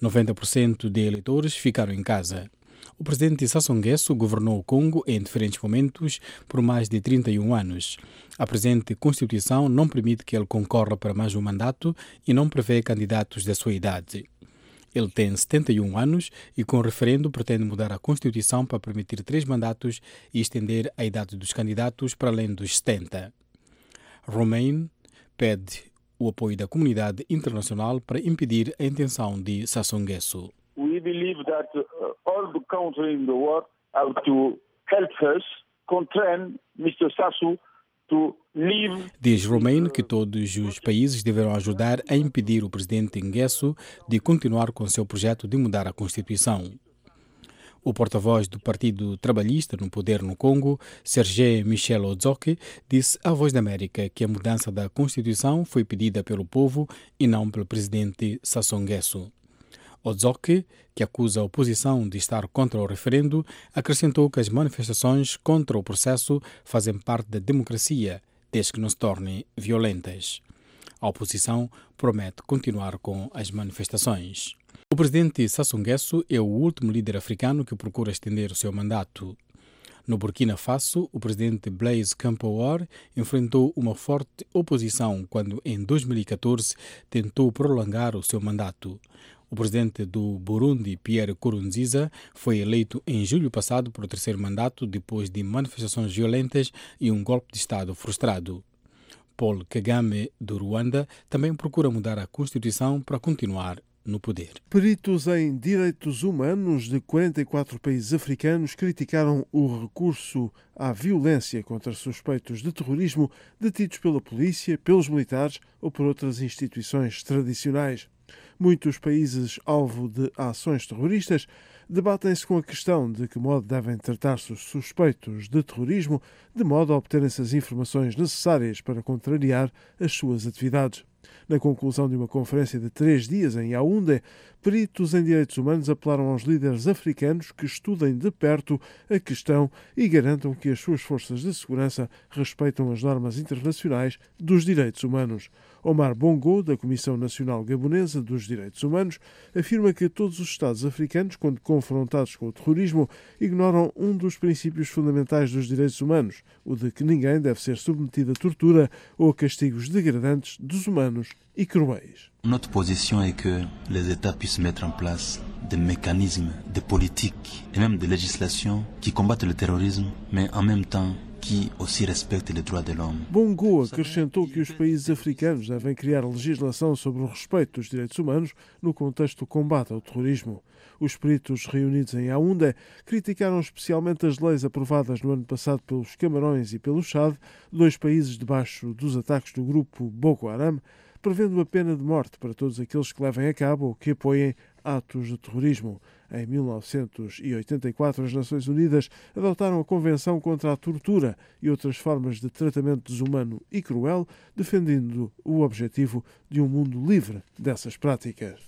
[SPEAKER 25] 90% de eleitores ficaram em casa. O presidente Sassou Nguesso governou o Congo em diferentes momentos por mais de 31 anos. A presente Constituição não permite que ele concorra para mais um mandato e não prevê candidatos da sua idade. Ele tem 71 anos e, com o referendo, pretende mudar a Constituição para permitir 3 mandatos e estender a idade dos candidatos para além dos 70. Romain pede o apoio da comunidade internacional para impedir a intenção de Sassou Nguesso.
[SPEAKER 26] We believe that all the countries in the world have to help us constrain Mr. Sassou to leave.
[SPEAKER 25] Diz Romain que todos os países deverão ajudar a impedir o presidente Nguesso de continuar com seu projeto de mudar a Constituição. O porta-voz do Partido Trabalhista no poder no Congo, Serge Michel Odzoke, disse à Voz da América que a mudança da Constituição foi pedida pelo povo e não pelo presidente Sassou Nguesso. Odzoke, que acusa a oposição de estar contra o referendo, acrescentou que as manifestações contra o processo fazem parte da democracia, desde que não se tornem violentas. A oposição promete continuar com as manifestações. O presidente Sassou Nguesso é o último líder africano que procura estender o seu mandato. No Burkina Faso, o presidente Blaise Compaoré enfrentou uma forte oposição quando, em 2014, tentou prolongar o seu mandato. O presidente do Burundi, Pierre Nkurunziza, foi eleito em julho passado por 3º mandato depois de manifestações violentas e um golpe de Estado frustrado. Paul Kagame, do Ruanda, também procura mudar a Constituição para continuar no poder.
[SPEAKER 4] Peritos em direitos humanos de 44 países africanos criticaram o recurso à violência contra suspeitos de terrorismo detidos pela polícia, pelos militares ou por outras instituições tradicionais. Muitos países alvo de ações terroristas debatem-se com a questão de que modo devem tratar-se os suspeitos de terrorismo, de modo a obterem-se as informações necessárias para contrariar as suas atividades. Na conclusão de uma conferência de 3 dias em Yaoundé, peritos em direitos humanos apelaram aos líderes africanos que estudem de perto a questão e garantam que as suas forças de segurança respeitam as normas internacionais dos direitos humanos. Omar Bongo, da Comissão Nacional Gabonesa dos Direitos Humanos, afirma que todos os Estados africanos, quando confrontados com o terrorismo, ignoram um dos princípios fundamentais dos direitos humanos, o de que ninguém deve ser submetido a tortura ou a castigos degradantes, desumanos e cruéis.
[SPEAKER 14] Notre position est que les États puissent mettre en place des mécanismes, des politiques et même des législations qui combattent le terrorisme, mais en même temps qui aussi respectent les droits de l'homme.
[SPEAKER 4] Bongo acrescentou que os países africanos devem criar legislação sobre o respeito dos direitos humanos no contexto do combate ao terrorismo. Os peritos reunidos em Yaoundé criticaram especialmente as leis aprovadas no ano passado pelos Camarões e pelo Chad, 2 países debaixo dos ataques do grupo Boko Haram, prevendo a pena de morte para todos aqueles que levem a cabo ou que apoiem atos de terrorismo. Em 1984, as Nações Unidas adotaram a Convenção contra a Tortura e outras formas de tratamento desumano e cruel, defendendo o objetivo de um mundo livre dessas práticas.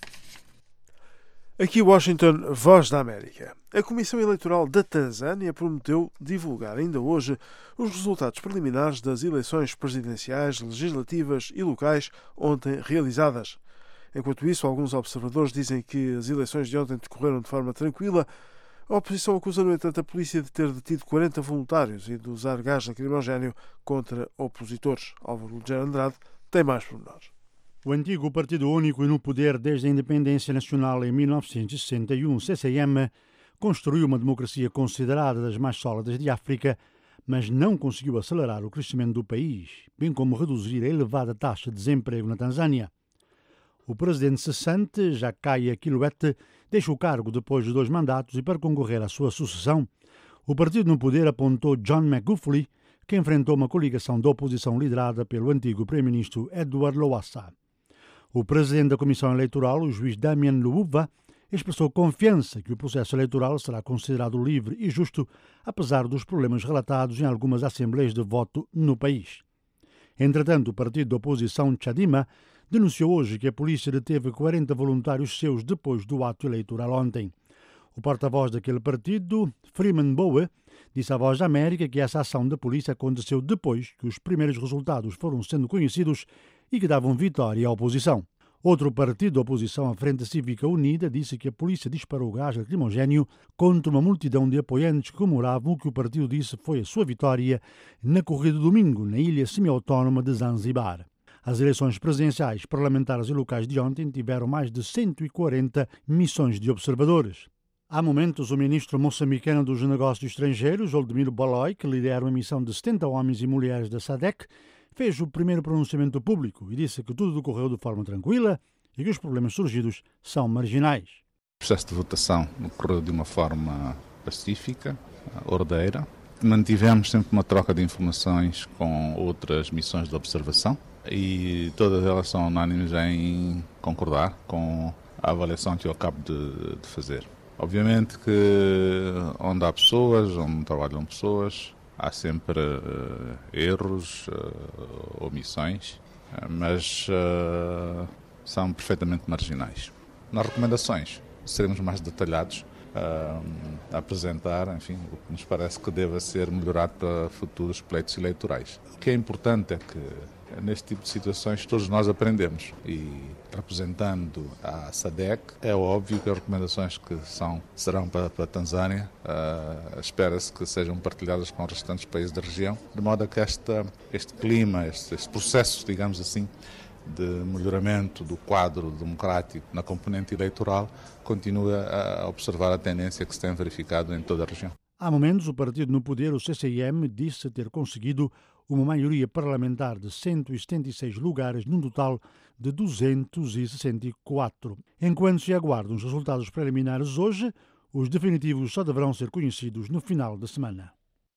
[SPEAKER 4] Aqui Washington, Voz da América. A Comissão Eleitoral da Tanzânia prometeu divulgar ainda hoje os resultados preliminares das eleições presidenciais, legislativas e locais ontem realizadas. Enquanto isso, alguns observadores dizem que as eleições de ontem decorreram de forma tranquila. A oposição acusa, no entanto, a polícia de ter detido 40 voluntários e de usar gás lacrimogéneo contra opositores. Álvaro Lugero Andrade tem mais pormenores.
[SPEAKER 24] O antigo Partido Único e no poder desde a independência nacional em 1961, CCM, construiu uma democracia considerada das mais sólidas de África, mas não conseguiu acelerar o crescimento do país, bem como reduzir a elevada taxa de desemprego na Tanzânia. O presidente cessante, Jakaya Kikwete, deixa o cargo depois de 2 mandatos e, para concorrer à sua sucessão, o partido no poder apontou John Magufuli, que enfrentou uma coligação de oposição liderada pelo antigo primeiro-ministro Edward Lowassa. O presidente da Comissão Eleitoral, o juiz Damian Lubuva, expressou confiança que o processo eleitoral será considerado livre e justo, apesar dos problemas relatados em algumas assembleias de voto no país. Entretanto, o partido da oposição Chadema denunciou hoje que a polícia deteve 40 voluntários seus depois do ato eleitoral ontem. O porta-voz daquele partido, Freeman Mbowe, disse à Voz da América que essa ação da polícia aconteceu depois que os primeiros resultados foram sendo conhecidos e que davam vitória à oposição. Outro partido da oposição, a Frente Cívica Unida, disse que a polícia disparou gás lacrimogéneo contra uma multidão de apoiantes que comemoravam o que o partido disse foi a sua vitória na corrida de domingo na ilha semi-autónoma de Zanzibar. As eleições presidenciais, parlamentares e locais de ontem tiveram mais de 140 missões de observadores. Há momentos, o ministro moçambicano dos Negócios Estrangeiros, Oldemiro Baloi, que lidera uma missão de 70 homens e mulheres da SADC, fez o primeiro pronunciamento público e disse que tudo decorreu de forma tranquila e que os problemas surgidos são marginais.
[SPEAKER 15] O processo de votação ocorreu de uma forma pacífica, ordeira. Mantivemos sempre uma troca de informações com outras missões de observação e todas elas são unânimes em concordar com a avaliação que eu acabo de fazer. Obviamente que onde há pessoas, onde trabalham pessoas, há sempre erros, omissões, mas são perfeitamente marginais. Nas recomendações seremos mais detalhados a apresentar, enfim, o que nos parece que deva ser melhorado para futuros pleitos eleitorais. O que é importante é que neste tipo de situações todos nós aprendemos e, representando a SADC, é óbvio que as recomendações que serão para a Tanzânia espera-se que sejam partilhadas com os restantes países da região, de modo a que este clima, este processo, digamos assim, de melhoramento do quadro democrático na componente eleitoral continua a observar a tendência que se tem verificado em toda a região.
[SPEAKER 24] Há momentos, o partido no poder, o CCIM, disse ter conseguido uma maioria parlamentar de 176 lugares num total de 264. Enquanto se aguardam os resultados preliminares hoje, os definitivos só deverão ser conhecidos no final da semana.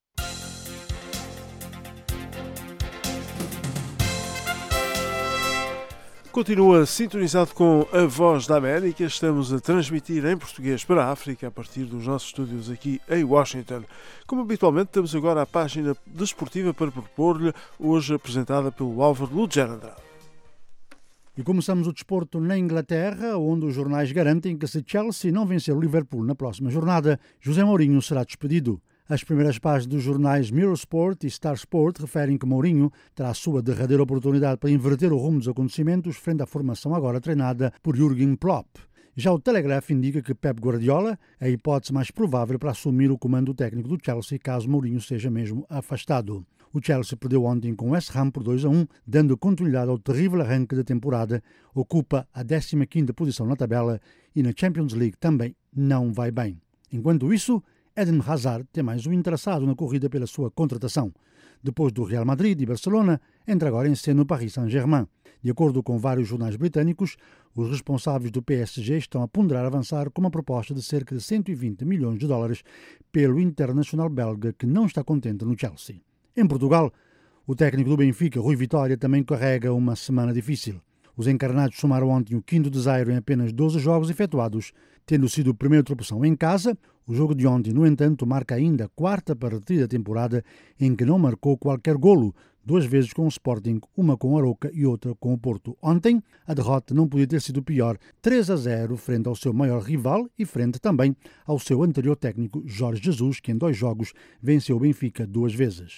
[SPEAKER 4] Continua sintonizado com a Voz da América. Estamos a transmitir em português para a África a partir dos nossos estúdios aqui em Washington. Como habitualmente, temos agora a página desportiva para propor-lhe, hoje apresentada pelo Álvaro Lugero Andrade.
[SPEAKER 24] E começamos o desporto na Inglaterra, onde os jornais garantem que se Chelsea não vencer o Liverpool na próxima jornada, José Mourinho será despedido. As primeiras páginas dos jornais Mirror Sport e Star Sport referem que Mourinho terá a sua derradeira oportunidade para inverter o rumo dos acontecimentos frente à formação agora treinada por Jürgen Klopp. Já o Telegraph indica que Pep Guardiola é a hipótese mais provável para assumir o comando técnico do Chelsea caso Mourinho seja mesmo afastado. O Chelsea perdeu ontem com o West Ham por 2-1, dando continuidade ao terrível arranque da temporada, ocupa a 15ª posição na tabela e na Champions League também não vai bem. Enquanto isso, Eden Hazard tem mais um interessado na corrida pela sua contratação. Depois do Real Madrid e Barcelona, entra agora em cena o Paris Saint-Germain. De acordo com vários jornais britânicos, os responsáveis do PSG estão a ponderar avançar com uma proposta de cerca de 120 milhões de dólares pelo internacional belga que não está contente no Chelsea. Em Portugal, o técnico do Benfica, Rui Vitória, também carrega uma semana difícil. Os encarnados somaram ontem o 5º desairo em apenas 12 jogos efetuados, tendo sido o primeiro tropeção em casa. O jogo de ontem, no entanto, marca ainda a 4ª partida da temporada em que não marcou qualquer golo, 2 vezes com o Sporting, uma com o Arouca e outra com o Porto. Ontem, a derrota não podia ter sido pior, 3-0 frente ao seu maior rival e frente também ao seu anterior técnico, Jorge Jesus, que em 2 jogos venceu o Benfica 2 vezes.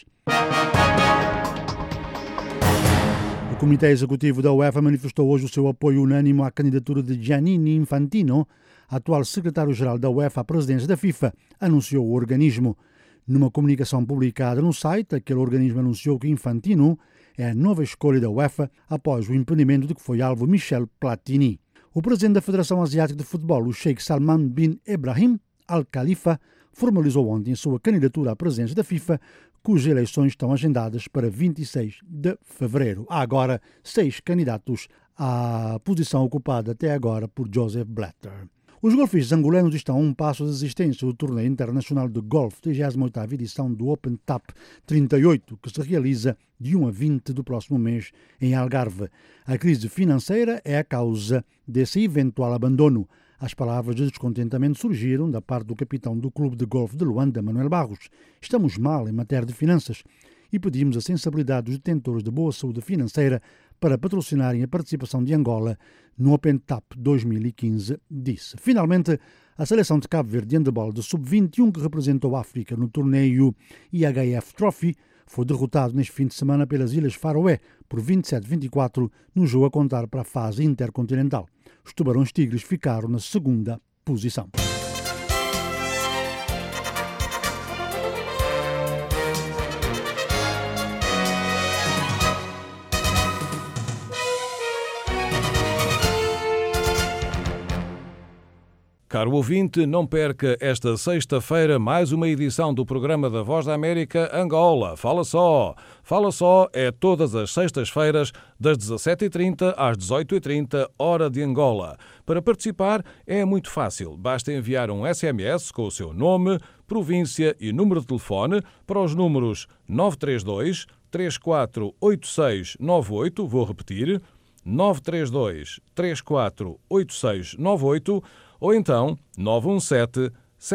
[SPEAKER 24] O Comitê Executivo da UEFA manifestou hoje o seu apoio unânime à candidatura de Gianni Infantino, atual secretário-geral da UEFA à presidência da FIFA, anunciou o organismo. Numa comunicação publicada no site, aquele organismo anunciou que Infantino é a nova escolha da UEFA após o impedimento de que foi alvo Michel Platini. O presidente da Federação Asiática de Futebol, o Sheikh Salman bin Ebrahim, Al Khalifa formalizou ontem sua candidatura à presidência da FIFA, cujas eleições estão agendadas para 26 de fevereiro. Há agora 6 candidatos à posição ocupada até agora por Joseph Blatter. Os golfistas angolanos estão a um passo da existência do torneio internacional de golfe, 38ª edição do Open Tap 38, que se realiza de 1 a 20 do próximo mês em Algarve. A crise financeira é a causa desse eventual abandono. As palavras de descontentamento surgiram da parte do capitão do Clube de Golfe de Luanda, Manuel Barros. Estamos mal em matéria de finanças e pedimos a sensibilidade dos detentores de boa saúde financeira para patrocinarem a participação de Angola no Open Tap 2015, disse. Finalmente, a seleção de Cabo Verde de handebol de sub-21, que representou a África no torneio IHF Trophy, foi derrotado neste fim de semana pelas Ilhas Faroé por 27-24 no jogo a contar para a fase intercontinental. Os Tubarões Tigres ficaram na segunda posição.
[SPEAKER 16] Caro ouvinte, não perca esta sexta-feira mais uma edição do programa da Voz da América Angola. Fala só! Fala só é todas as sextas-feiras, das 17h30 às 18h30, hora de Angola. Para participar é muito fácil. Basta enviar um SMS com o seu nome, província e número de telefone para os números 932 348698, vou repetir, 932 348698, ou então 917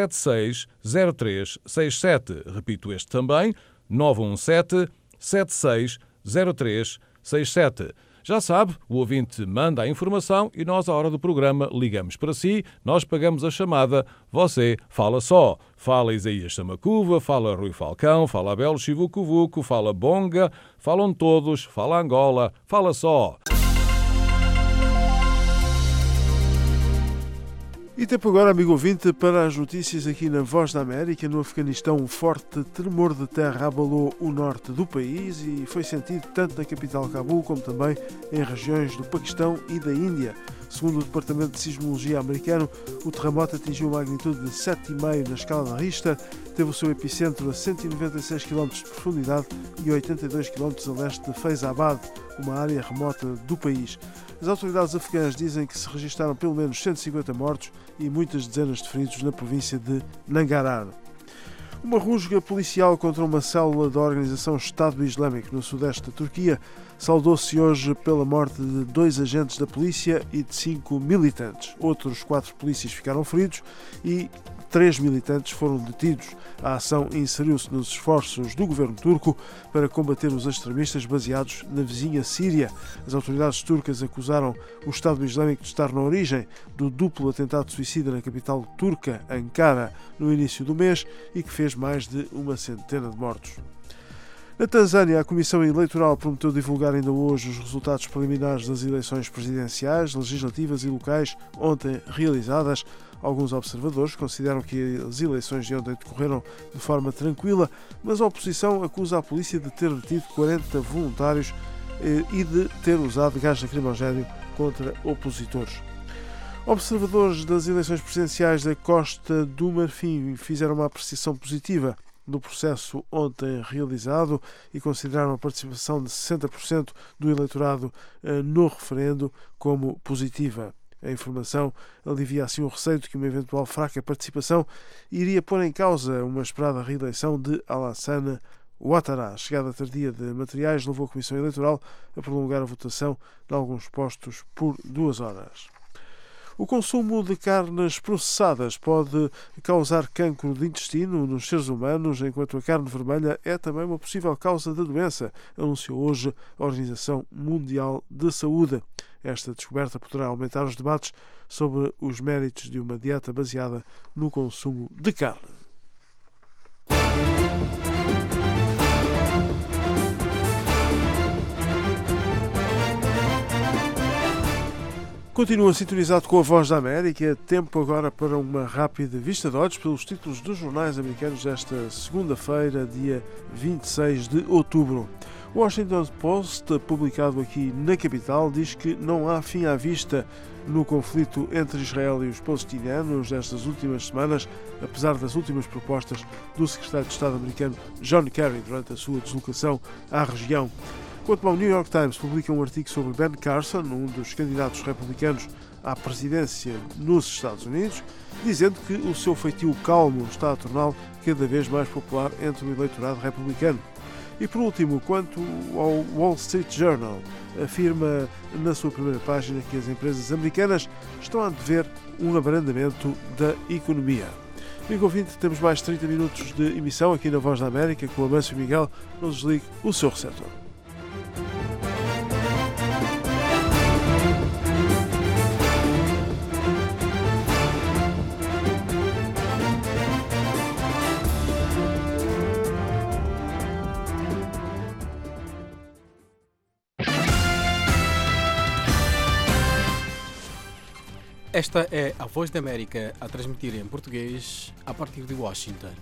[SPEAKER 16] 760367. Repito este também, 917 760367. Já sabe, o ouvinte manda a informação e nós, à hora do programa, ligamos para si, nós pagamos a chamada, você fala só. Fala Isaías Samacuva, fala Rui Falcão, fala Abel Chivucuvuco, fala Bonga, falam todos, fala Angola, fala só.
[SPEAKER 4] E tempo agora, amigo ouvinte, para as notícias aqui na Voz da América. No Afeganistão, um forte tremor de terra abalou o norte do país e foi sentido tanto na capital Cabul como também em regiões do Paquistão e da Índia. Segundo o Departamento de Sismologia americano, o terremoto atingiu magnitude de 7,5 na escala da Richter, teve o seu epicentro a 196 km de profundidade e 82 km a leste de Faizabad, uma área remota do país. As autoridades afegãs dizem que se registaram pelo menos 150 mortos e muitas dezenas de feridos na província de Nangarhar. Uma rusga policial contra uma célula da organização Estado Islâmico no sudeste da Turquia saudou-se hoje pela morte de 2 agentes da polícia e de 5 militantes. Outros 4 polícias ficaram feridos e 3 militantes foram detidos. A ação inseriu-se nos esforços do governo turco para combater os extremistas baseados na vizinha Síria. As autoridades turcas acusaram o Estado Islâmico de estar na origem do duplo atentado suicida na capital turca, Ankara, no início do mês e que fez mais de 100 de mortos. Na Tanzânia, a Comissão Eleitoral prometeu divulgar ainda hoje os resultados preliminares das eleições presidenciais, legislativas e locais ontem realizadas. Alguns observadores consideram que as eleições de ontem decorreram de forma tranquila, mas a oposição acusa a polícia de ter detido 40 voluntários e de ter usado gás lacrimogéneo contra opositores. Observadores das eleições presidenciais da Costa do Marfim fizeram uma apreciação positiva do processo ontem realizado e consideraram a participação de 60% do eleitorado no referendo como positiva. A informação alivia assim o receio de que uma eventual fraca participação iria pôr em causa uma esperada reeleição de Alassane Ouattara. A chegada tardia de materiais levou a Comissão Eleitoral a prolongar a votação em alguns postos por 2 horas. O consumo de carnes processadas pode causar cancro de intestino nos seres humanos, enquanto a carne vermelha é também uma possível causa da doença, anunciou hoje a Organização Mundial de Saúde. Esta descoberta poderá aumentar os debates sobre os méritos de uma dieta baseada no consumo de carne. Continua sintonizado com a Voz da América. Tempo agora para uma rápida vista de olhos pelos títulos dos jornais americanos desta segunda-feira, dia 26 de outubro. O Washington Post, publicado aqui na capital, diz que não há fim à vista no conflito entre Israel e os palestinianos nestas últimas semanas, apesar das últimas propostas do secretário de Estado americano John Kerry durante a sua deslocação à região. Quanto ao New York Times, publica um artigo sobre Ben Carson, um dos candidatos republicanos à presidência nos Estados Unidos, dizendo que o seu feitio calmo está a torná-lo cada vez mais popular entre o eleitorado republicano. E por último, quanto ao Wall Street Journal, afirma na sua primeira página que as empresas americanas estão a antever um abrandamento da economia. Amigo ouvinte, temos mais 30 minutos de emissão aqui na Voz da América com o Amâncio Miguel. Não desligue o seu receptor.
[SPEAKER 25] Esta é a Voz da América a transmitir em português a partir de Washington.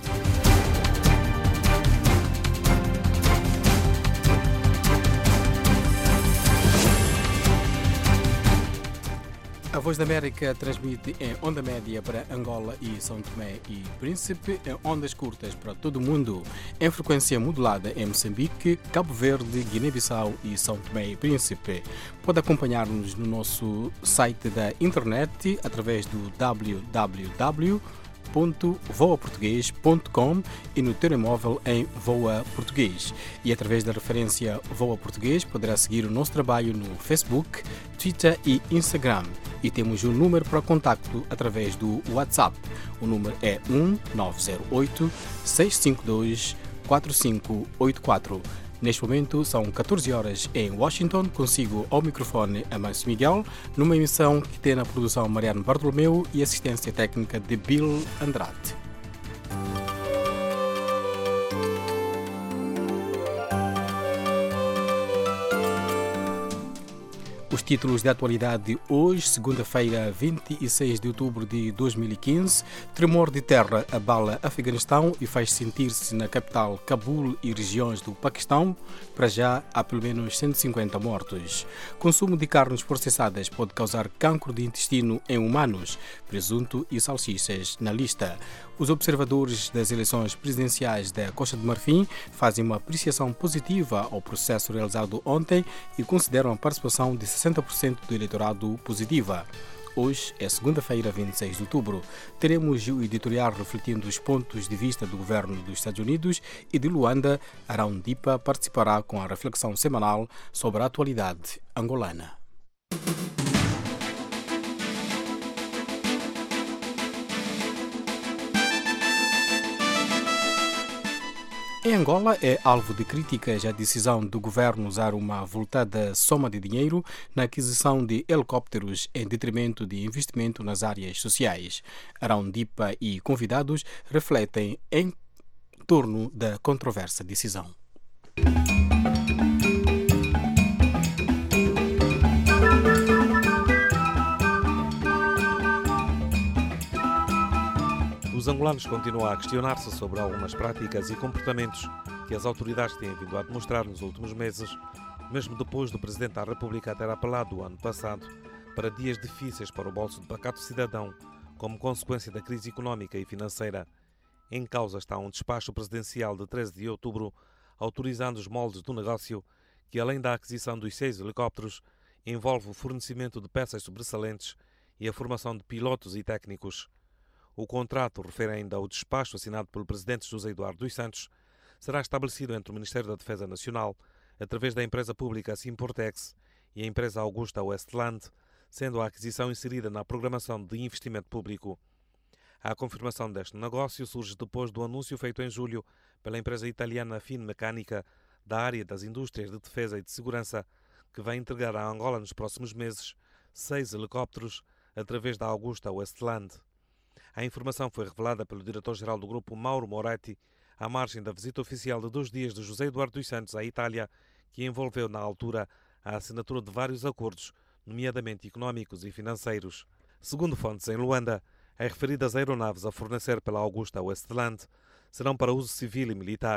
[SPEAKER 25] A Voz da América transmite em onda média para Angola e São Tomé e Príncipe, em ondas curtas para todo o mundo, em frequência modulada em Moçambique, Cabo Verde, Guiné-Bissau e São Tomé e Príncipe. Pode acompanhar-nos no nosso site da internet através do www.voaportugues.com e no telemóvel em Voa Português. E através da referência Voa Português poderá seguir o nosso trabalho no Facebook, Twitter e Instagram. E temos um número para contacto através do WhatsApp. O número é 1908-652-4584. Neste momento são 14 horas em Washington. Consigo ao microfone Amâncio Miguel, numa emissão que tem na produção Mariano Bartolomeu e assistência técnica de Bill Andrade. Os títulos de atualidade de hoje, segunda-feira, 26 de outubro de 2015. Tremor de terra abala Afeganistão e faz sentir-se na capital Cabul e regiões do Paquistão. Para já, há pelo menos 150 mortos. Consumo de carnes processadas pode causar cancro de intestino em humanos. Presunto e salsichas na lista. Os observadores das eleições presidenciais da Costa de Marfim fazem uma apreciação positiva ao processo realizado ontem e consideram a participação de 60% do eleitorado positiva. Hoje é segunda-feira, 26 de outubro. Teremos o editorial refletindo os pontos de vista do governo dos Estados Unidos e de Luanda. Arão Dipa participará com a reflexão semanal sobre a atualidade angolana. Em Angola, é alvo de críticas a decisão do governo usar uma avultada soma de dinheiro na aquisição de helicópteros em detrimento de investimento nas áreas sociais. Arão Dipa e convidados refletem em torno da controversa decisão.
[SPEAKER 17] Os angolanos continuam a questionar-se sobre algumas práticas e comportamentos que as autoridades têm vindo a demonstrar nos últimos meses, mesmo depois do Presidente da República ter apelado o ano passado para dias difíceis para o bolso do pacato cidadão, como consequência da crise económica e financeira. Em causa está um despacho presidencial de 13 de outubro, autorizando os moldes do negócio, que além da aquisição dos 6 helicópteros, envolve o fornecimento de peças sobressalentes e a formação de pilotos e técnicos. O contrato, refere ainda ao despacho assinado pelo Presidente José Eduardo dos Santos, será estabelecido entre o Ministério da Defesa Nacional, através da empresa pública Simportex e a empresa Augusta Westland, sendo a aquisição inserida na programação de investimento público. A confirmação deste negócio surge depois do anúncio feito em julho pela empresa italiana Finmeccanica da área das indústrias de defesa e de segurança, que vai entregar à Angola nos próximos meses 6 helicópteros através da Augusta Westland. A informação foi revelada pelo diretor-geral do grupo, Mauro Moretti, à margem da visita oficial de 2 dias de José Eduardo dos Santos à Itália, que envolveu na altura a assinatura de vários acordos, nomeadamente económicos e financeiros. Segundo fontes em Luanda, as referidas aeronaves a fornecer pela Augusta Westland serão para uso civil e militar,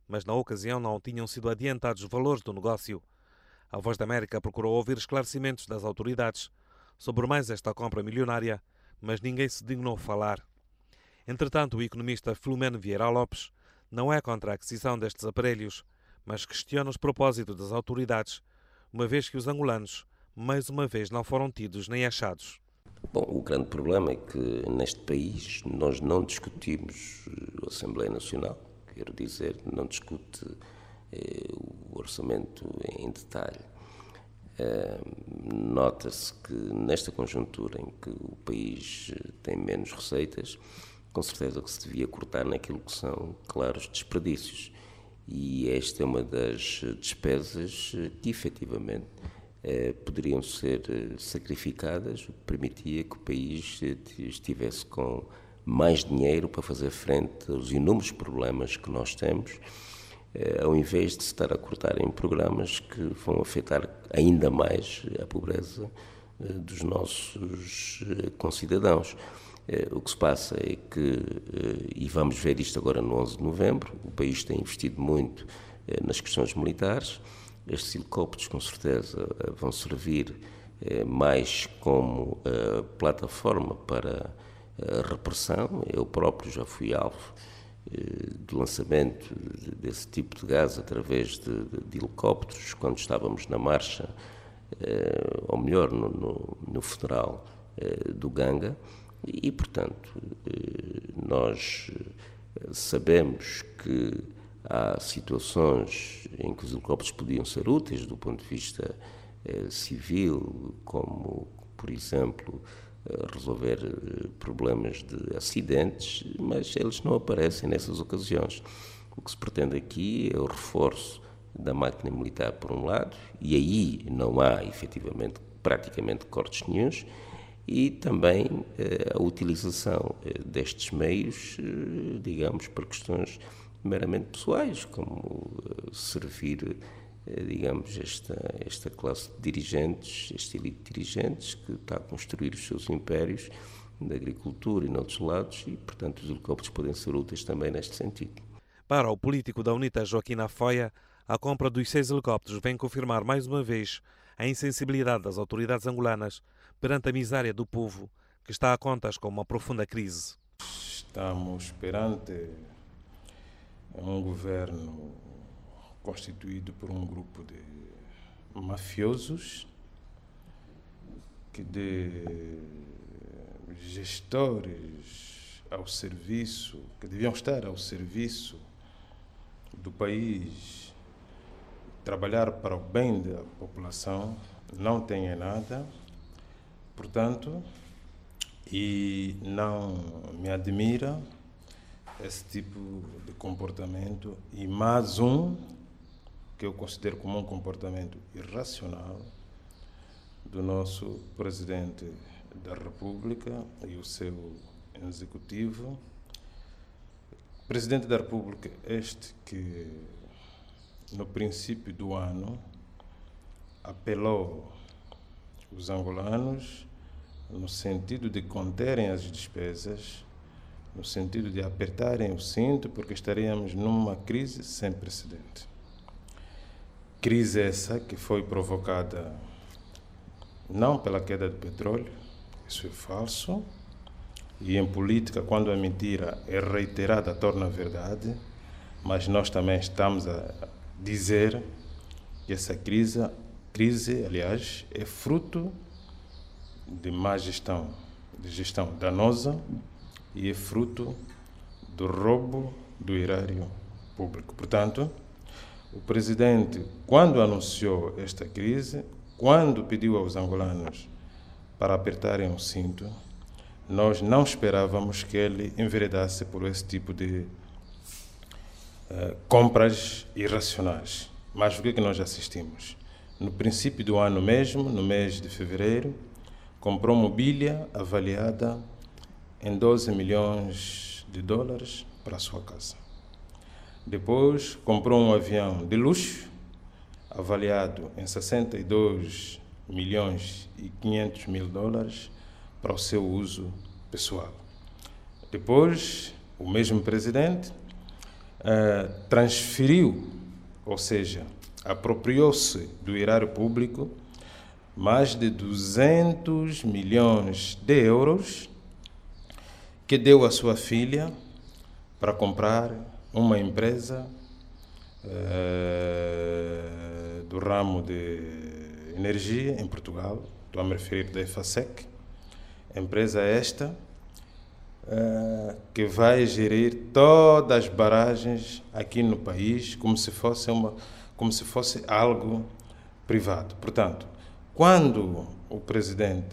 [SPEAKER 17] mas na ocasião não tinham sido adiantados os valores do negócio. A Voz da América procurou ouvir esclarecimentos das autoridades sobre mais esta compra milionária, mas ninguém se dignou falar. Entretanto, o economista Filomeno Vieira Lopes não é contra a aquisição destes aparelhos, mas questiona os propósitos das autoridades, uma vez que os angolanos, mais uma vez, não foram tidos nem achados.
[SPEAKER 3] Bom, o grande problema é que neste país nós não discutimos a Assembleia Nacional, quero dizer, não discute o orçamento em detalhe. Nota-se que nesta conjuntura em que o país tem menos receitas, com certeza que se devia cortar naquilo que são claros desperdícios. E esta é uma das despesas que efetivamente poderiam ser sacrificadas, o que permitia que o país estivesse com mais dinheiro para fazer frente aos inúmeros problemas que nós temos, ao invés de se estar a cortar em programas que vão afetar ainda mais a pobreza dos nossos concidadãos. O que se passa é que, e vamos ver isto agora no 11 de novembro, o país tem investido muito nas questões militares. Estes helicópteros, com certeza, vão servir mais como plataforma para a repressão. Eu próprio já fui alvo do lançamento desse tipo de gás através de helicópteros, quando estávamos na marcha, ou melhor, no funeral do Ganga. E, portanto, nós sabemos que há situações em que os helicópteros podiam ser úteis do ponto de vista civil, como, por exemplo, resolver problemas de acidentes, mas eles não aparecem nessas ocasiões. O que se pretende aqui é o reforço da máquina militar, por um lado, e aí não há, efetivamente, praticamente cortes nenhuns, e também a utilização destes meios, digamos, para questões meramente pessoais, como servir, digamos, esta classe de dirigentes, esta elite de dirigentes que está a construir os seus impérios na agricultura e noutros lados e, portanto, os helicópteros podem ser úteis também neste sentido.
[SPEAKER 17] Para o político da UNITA, Joaquim Afoia, a compra dos 6 helicópteros vem confirmar mais uma vez a insensibilidade das autoridades angolanas perante a miséria do povo, que está a contas com uma profunda crise.
[SPEAKER 18] Estamos perante um governo constituído por um grupo de mafiosos, de gestores ao serviço, que deviam estar ao serviço do país, trabalhar para o bem da população, não têm nada. Portanto, e não me admira esse tipo de comportamento, e mais um que eu considero como um comportamento irracional do nosso Presidente da República e o seu Executivo. Presidente da República este que, no princípio do ano, apelou os angolanos no sentido de conterem as despesas, no sentido de apertarem o cinto, porque estaríamos numa crise sem precedente. Crise essa que foi provocada não pela queda do petróleo, isso é falso, e em política, quando a mentira é reiterada, torna verdade, mas nós também estamos a dizer que essa crise, aliás, é fruto de má gestão, de gestão danosa, e é fruto do roubo do erário público. Portanto, o presidente, quando anunciou esta crise, quando pediu aos angolanos para apertarem o cinto, nós não esperávamos que ele enveredasse por esse tipo de compras irracionais. Mas o que é que nós assistimos? No princípio do ano mesmo, no mês de fevereiro, comprou mobília avaliada em 12 milhões de dólares para a sua casa. Depois, comprou um avião de luxo, avaliado em 62 milhões e 500 mil dólares para o seu uso pessoal. Depois, o mesmo presidente transferiu, ou seja, apropriou-se do erário público mais de 200 milhões de euros que deu à sua filha para comprar uma empresa do ramo de energia em Portugal. Estou a me referir da EFASEC, empresa esta que vai gerir todas as barragens aqui no país como se fosse algo privado. Portanto, quando o presidente,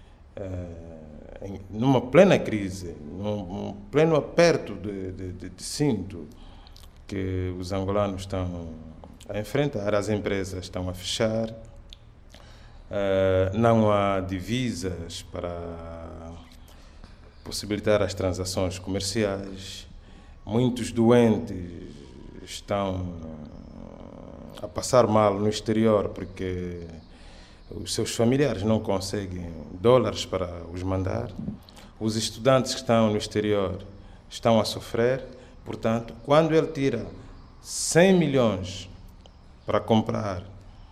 [SPEAKER 18] numa plena crise, num pleno aperto de cinto que os angolanos estão a enfrentar, as empresas estão a fechar, não há divisas para possibilitar as transações comerciais, muitos doentes estão a passar mal no exterior porque os seus familiares não conseguem dólares para os mandar, os estudantes que estão no exterior estão a sofrer. Portanto, quando ele tira 100 milhões para comprar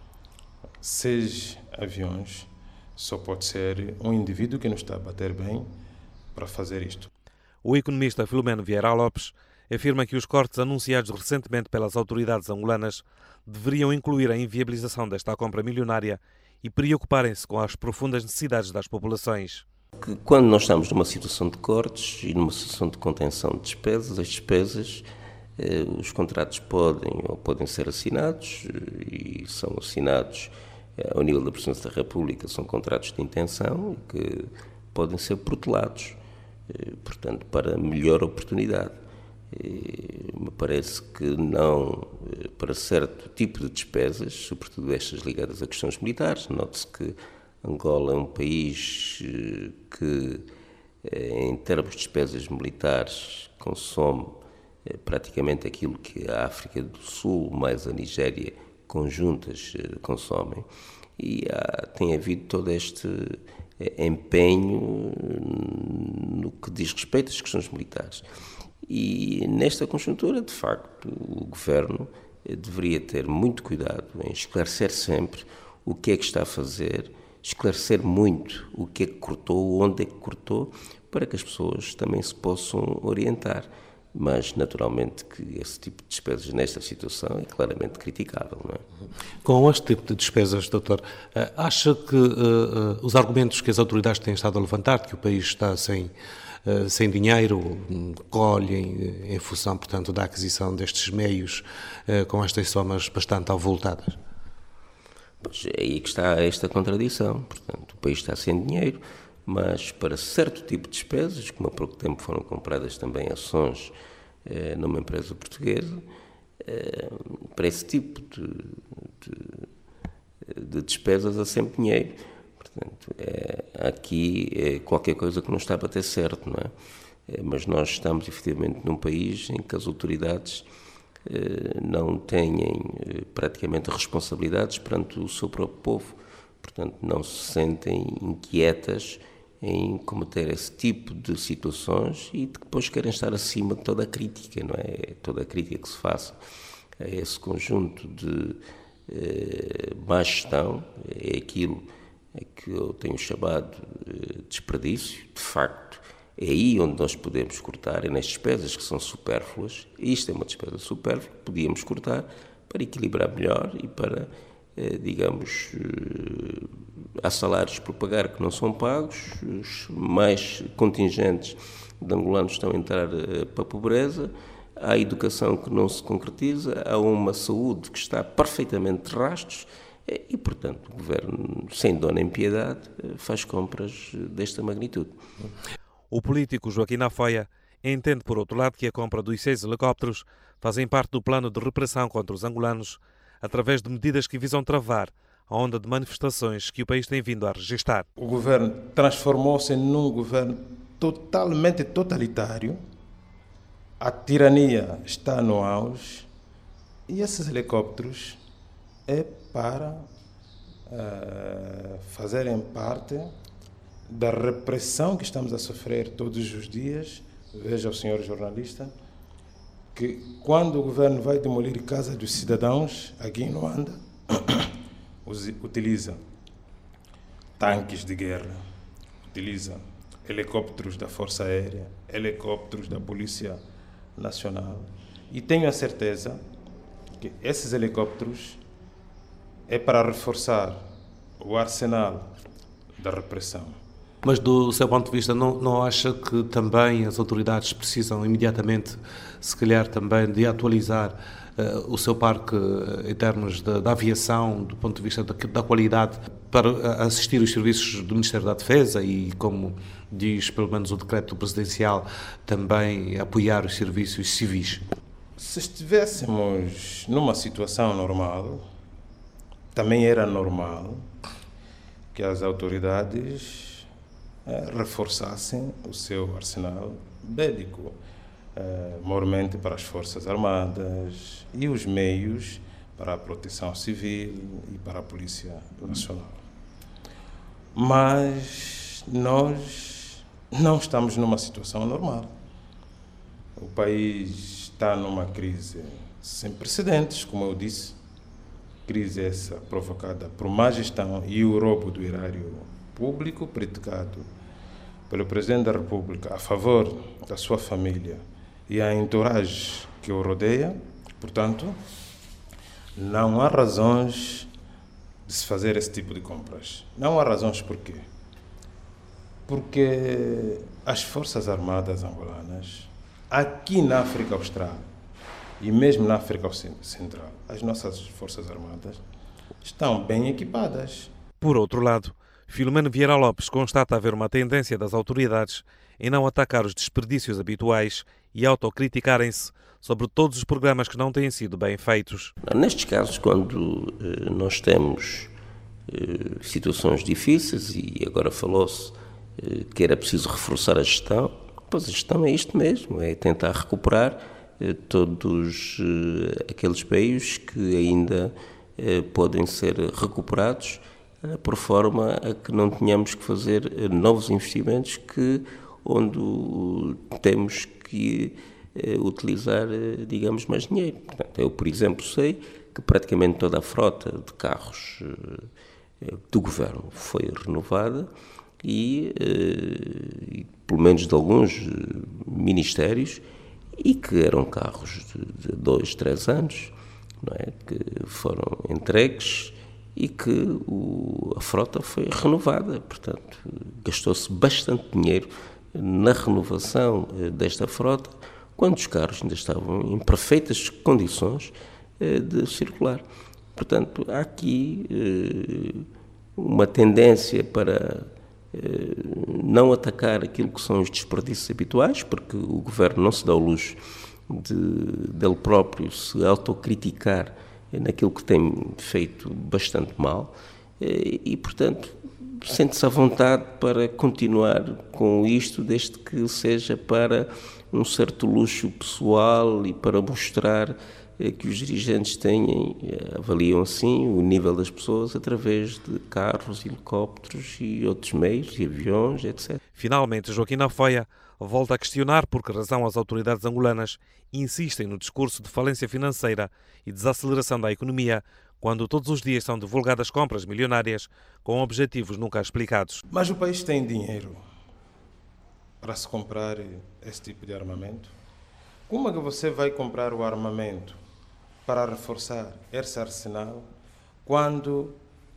[SPEAKER 18] 6 aviões, só pode ser um indivíduo que não está a bater bem para fazer isto.
[SPEAKER 17] O economista Filomeno Vieira Lopes afirma que os cortes anunciados recentemente pelas autoridades angolanas deveriam incluir a inviabilização desta compra milionária e preocuparem-se com as profundas necessidades das populações.
[SPEAKER 3] Que quando nós estamos numa situação de cortes e numa situação de contenção de despesas, as despesas, os contratos podem ser assinados e são assinados ao nível da Presidência da República, são contratos de intenção que podem ser protelados, portanto, para melhor oportunidade. Me parece que não, para certo tipo de despesas, sobretudo estas ligadas a questões militares. Note-se que Angola é um país que, em termos de despesas militares, consome praticamente aquilo que a África do Sul, mais a Nigéria, conjuntas consomem. E tem havido todo este empenho no que diz respeito às questões militares. E nesta conjuntura, de facto, o Governo deveria ter muito cuidado em esclarecer sempre o que é que está a fazer, esclarecer muito o que é que cortou, onde é que cortou, para que as pessoas também se possam orientar. Mas, naturalmente, que esse tipo de despesas nesta situação é claramente criticável, não é?
[SPEAKER 17] Com este tipo de despesas, doutor, acha que os argumentos que as autoridades têm estado a levantar, que o país está sem dinheiro, colhem em função, portanto, da aquisição destes meios com estas somas bastante avultadas?
[SPEAKER 3] Pois é aí que está esta contradição. Portanto, o país está sem dinheiro, mas para certo tipo de despesas, como há pouco tempo foram compradas também ações numa empresa portuguesa, para esse tipo de despesas há sempre dinheiro. Portanto, aqui é qualquer coisa que não está a bater certo, não é? Mas nós estamos efetivamente num país em que as autoridades não têm praticamente responsabilidades perante o seu próprio povo. Portanto, não se sentem inquietas em cometer esse tipo de situações e depois querem estar acima de toda a crítica, não é? Toda a crítica que se faça a esse conjunto de má gestão é aquilo que eu tenho chamado desperdício. De facto, é aí onde nós podemos cortar, é nas despesas que são supérfluas. Isto é uma despesa supérflua, podíamos cortar para equilibrar melhor e para, digamos, há salários por pagar que não são pagos, os mais contingentes de angolanos estão a entrar para a pobreza, há a educação que não se concretiza, há uma saúde que está perfeitamente de rastros e, portanto, o Governo, sem dó nem piedade, faz compras desta magnitude.
[SPEAKER 17] O político Joaquim Afoia entende, por outro lado, que a compra dos 6 helicópteros fazem parte do plano de repressão contra os angolanos, através de medidas que visam travar a onda de manifestações que o país tem vindo a registrar.
[SPEAKER 18] O governo transformou-se num governo totalmente totalitário, a tirania está no auge e esses helicópteros é para fazerem parte da repressão que estamos a sofrer todos os dias. Veja o senhor jornalista, que quando o governo vai demolir casas dos cidadãos aqui em Luanda, utiliza tanques de guerra, utiliza helicópteros da Força Aérea, helicópteros da Polícia Nacional. E tenho a certeza que esses helicópteros é para reforçar o arsenal da repressão.
[SPEAKER 17] Mas do seu ponto de vista, não acha que também as autoridades precisam imediatamente, se calhar também, de atualizar o seu parque em termos da aviação, do ponto de vista da qualidade, para assistir os serviços do Ministério da Defesa e, como diz pelo menos o decreto presidencial, também apoiar os serviços civis?
[SPEAKER 18] Se estivéssemos numa situação normal, também era normal que as autoridades reforçassem o seu arsenal bélico, maiormente para as Forças Armadas e os meios para a proteção civil e para a Polícia Nacional. Mas nós não estamos numa situação normal. O país está numa crise sem precedentes, como eu disse. Crise essa provocada por má gestão e o roubo do erário público praticado pelo Presidente da República a favor da sua família e a entourage que o rodeia. Portanto, não há razões de se fazer esse tipo de compras. Não há razões porquê? Porque as Forças Armadas angolanas, aqui na África Austral e mesmo na África Central, as nossas Forças Armadas estão bem equipadas.
[SPEAKER 17] Por outro lado, Filomeno Vieira Lopes constata haver uma tendência das autoridades em não atacar os desperdícios habituais e autocriticarem-se sobre todos os programas que não têm sido bem feitos.
[SPEAKER 3] Nestes casos, quando nós temos situações difíceis, e agora falou-se que era preciso reforçar a gestão, pois a gestão é isto mesmo, é tentar recuperar todos aqueles meios que ainda podem ser recuperados, por forma a que não tenhamos que fazer novos investimentos onde temos que utilizar, digamos, mais dinheiro. Portanto, eu, por exemplo, sei que praticamente toda a frota de carros do governo foi renovada e pelo menos de alguns ministérios, e que eram carros de 2, 3 anos, não é? Que foram entregues e que a frota foi renovada. Portanto, gastou-se bastante dinheiro na renovação desta frota, quando os carros ainda estavam em perfeitas condições de circular. Portanto, há aqui uma tendência para não atacar aquilo que são os desperdícios habituais, porque o governo não se dá o luxo dele próprio se autocriticar naquilo que tem feito bastante mal e, portanto, sente-se à vontade para continuar com isto, desde que seja para um certo luxo pessoal e para mostrar que os dirigentes avaliam assim o nível das pessoas através de carros, helicópteros e outros meios, e aviões, etc.
[SPEAKER 17] Finalmente, Joaquim Afoia volta a questionar por que razão as autoridades angolanas insistem no discurso de falência financeira e desaceleração da economia, quando todos os dias são divulgadas compras milionárias com objetivos nunca explicados.
[SPEAKER 18] Mas o país tem dinheiro para se comprar esse tipo de armamento? Como é que você vai comprar o armamento para reforçar esse arsenal quando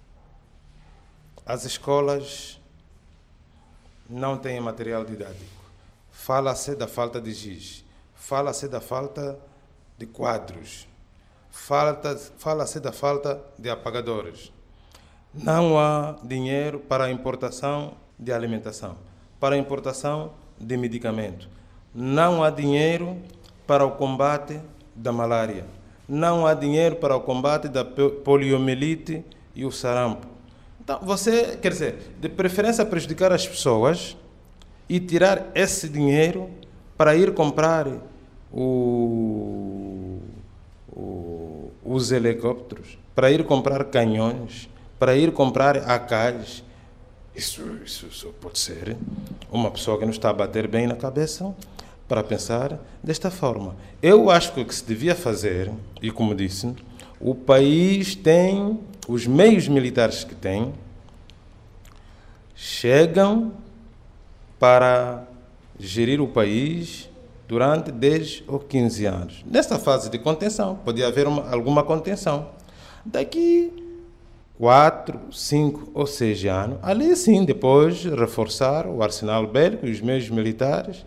[SPEAKER 18] as escolas não têm material didático? Fala-se da falta de giz, fala-se da falta de quadros, fala-se da falta de apagadores. Não há dinheiro para a importação de alimentação, para a importação de medicamento. Não há dinheiro para o combate da malária. Não há dinheiro para o combate da poliomielite e o sarampo. Então, você, quer dizer, de preferência prejudicar as pessoas e tirar esse dinheiro para ir comprar os helicópteros, para ir comprar canhões, para ir comprar AKs. Isso pode ser uma pessoa que não está a bater bem na cabeça, para pensar desta forma. Eu acho que o que se devia fazer, e como disse, o país tem, os meios militares que tem, chegam para gerir o país durante 10 ou 15 anos. Nesta fase de contenção, podia haver alguma contenção. Daqui 4, 5 ou 6 anos, ali sim, depois reforçar o arsenal bélico e os meios militares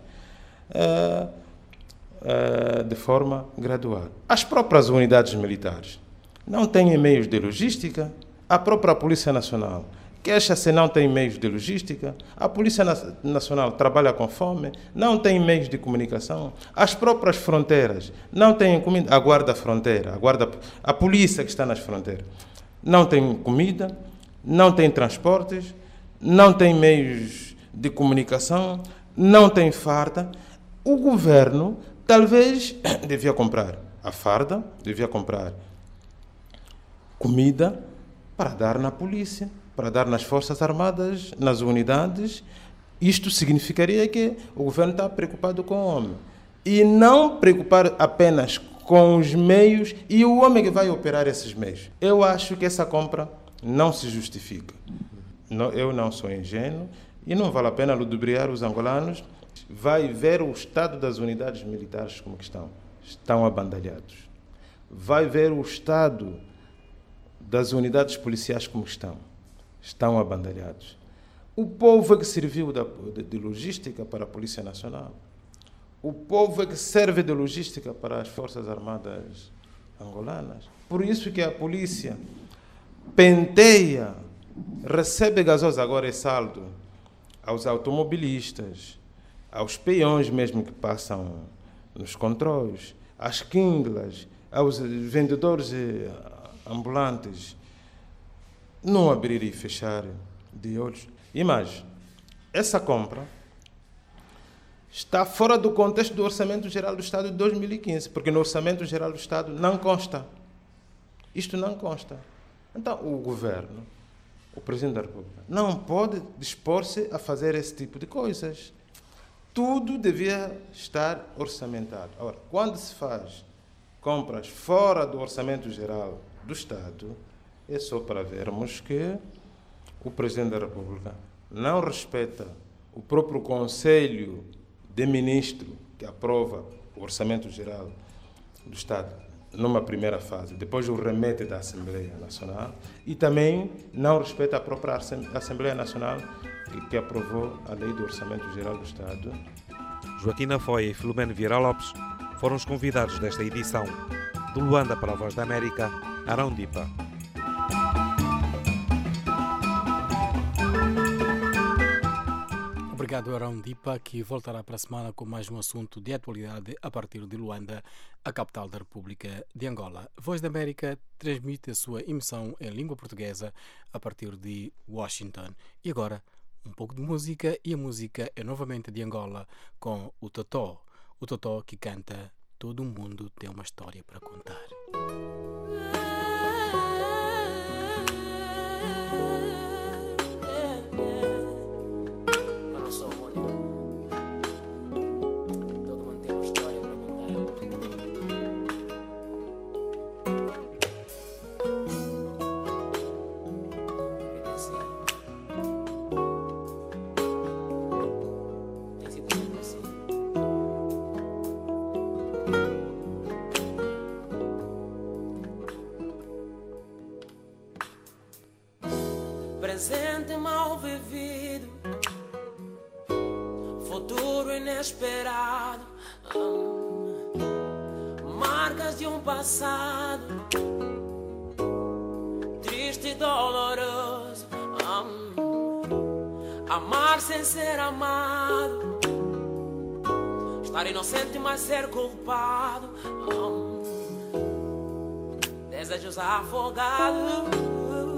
[SPEAKER 18] de forma gradual. As próprias unidades militares não têm meios de logística, a própria Polícia Nacional queixa-se, não tem meios de logística, a Polícia Nacional trabalha com fome, não tem meios de comunicação, as próprias fronteiras não têm comida, a guarda fronteira, a polícia que está nas fronteiras, não tem comida, não tem transportes, não tem meios de comunicação, não tem farda. O governo talvez devia comprar a farda, devia comprar comida para dar na polícia, para dar nas Forças Armadas, nas unidades. Isto significaria que o governo está preocupado com o homem. E não preocupar apenas com os meios e o homem que vai operar esses meios. Eu acho que essa compra não se justifica. Eu não sou ingênuo e não vale a pena ludibriar os angolanos. Vai ver o estado das unidades militares como que estão. Estão abandalhados. Vai ver o estado das unidades policiais como estão abandalhados. O povo é que serviu de logística para a Polícia Nacional. O povo é que serve de logística para as Forças Armadas angolanas. Por isso que a polícia penteia, recebe gasosa, agora é saldo, aos automobilistas, aos peões mesmo que passam nos controles, às quinglas, aos vendedores ambulantes. Não abrir e fechar de olhos. E mais, essa compra está fora do contexto do Orçamento Geral do Estado de 2015, porque no Orçamento Geral do Estado não consta. Isto não consta. Então, o governo, o Presidente da República, não pode dispor-se a fazer esse tipo de coisas. Tudo devia estar orçamentado. Ora, quando se faz compras fora do Orçamento Geral do Estado, é só para vermos que o Presidente da República não respeita o próprio Conselho de Ministros que aprova o Orçamento Geral do Estado numa primeira fase, depois o remete da Assembleia Nacional, e também não respeita a própria Assembleia Nacional que aprovou a Lei do Orçamento Geral do Estado.
[SPEAKER 17] Joaquina Foia e Filomeno Vieira Lopes foram os convidados desta edição. De Luanda para a Voz da América, Arão Dipa.
[SPEAKER 25] Obrigado, Arão Dipa, que voltará para a semana com mais um assunto de atualidade a partir de Luanda, a capital da República de Angola. Voz da América transmite a sua emissão em língua portuguesa a partir de Washington. E agora, um pouco de música, e a música é novamente de Angola com o Totó. O Totó que canta Todo Mundo Tem Uma História para Contar.
[SPEAKER 2] Presente mal vivido, futuro inesperado, marcas de um passado triste e doloroso, amar sem ser amado, estar inocente mas ser culpado, desejos afogados.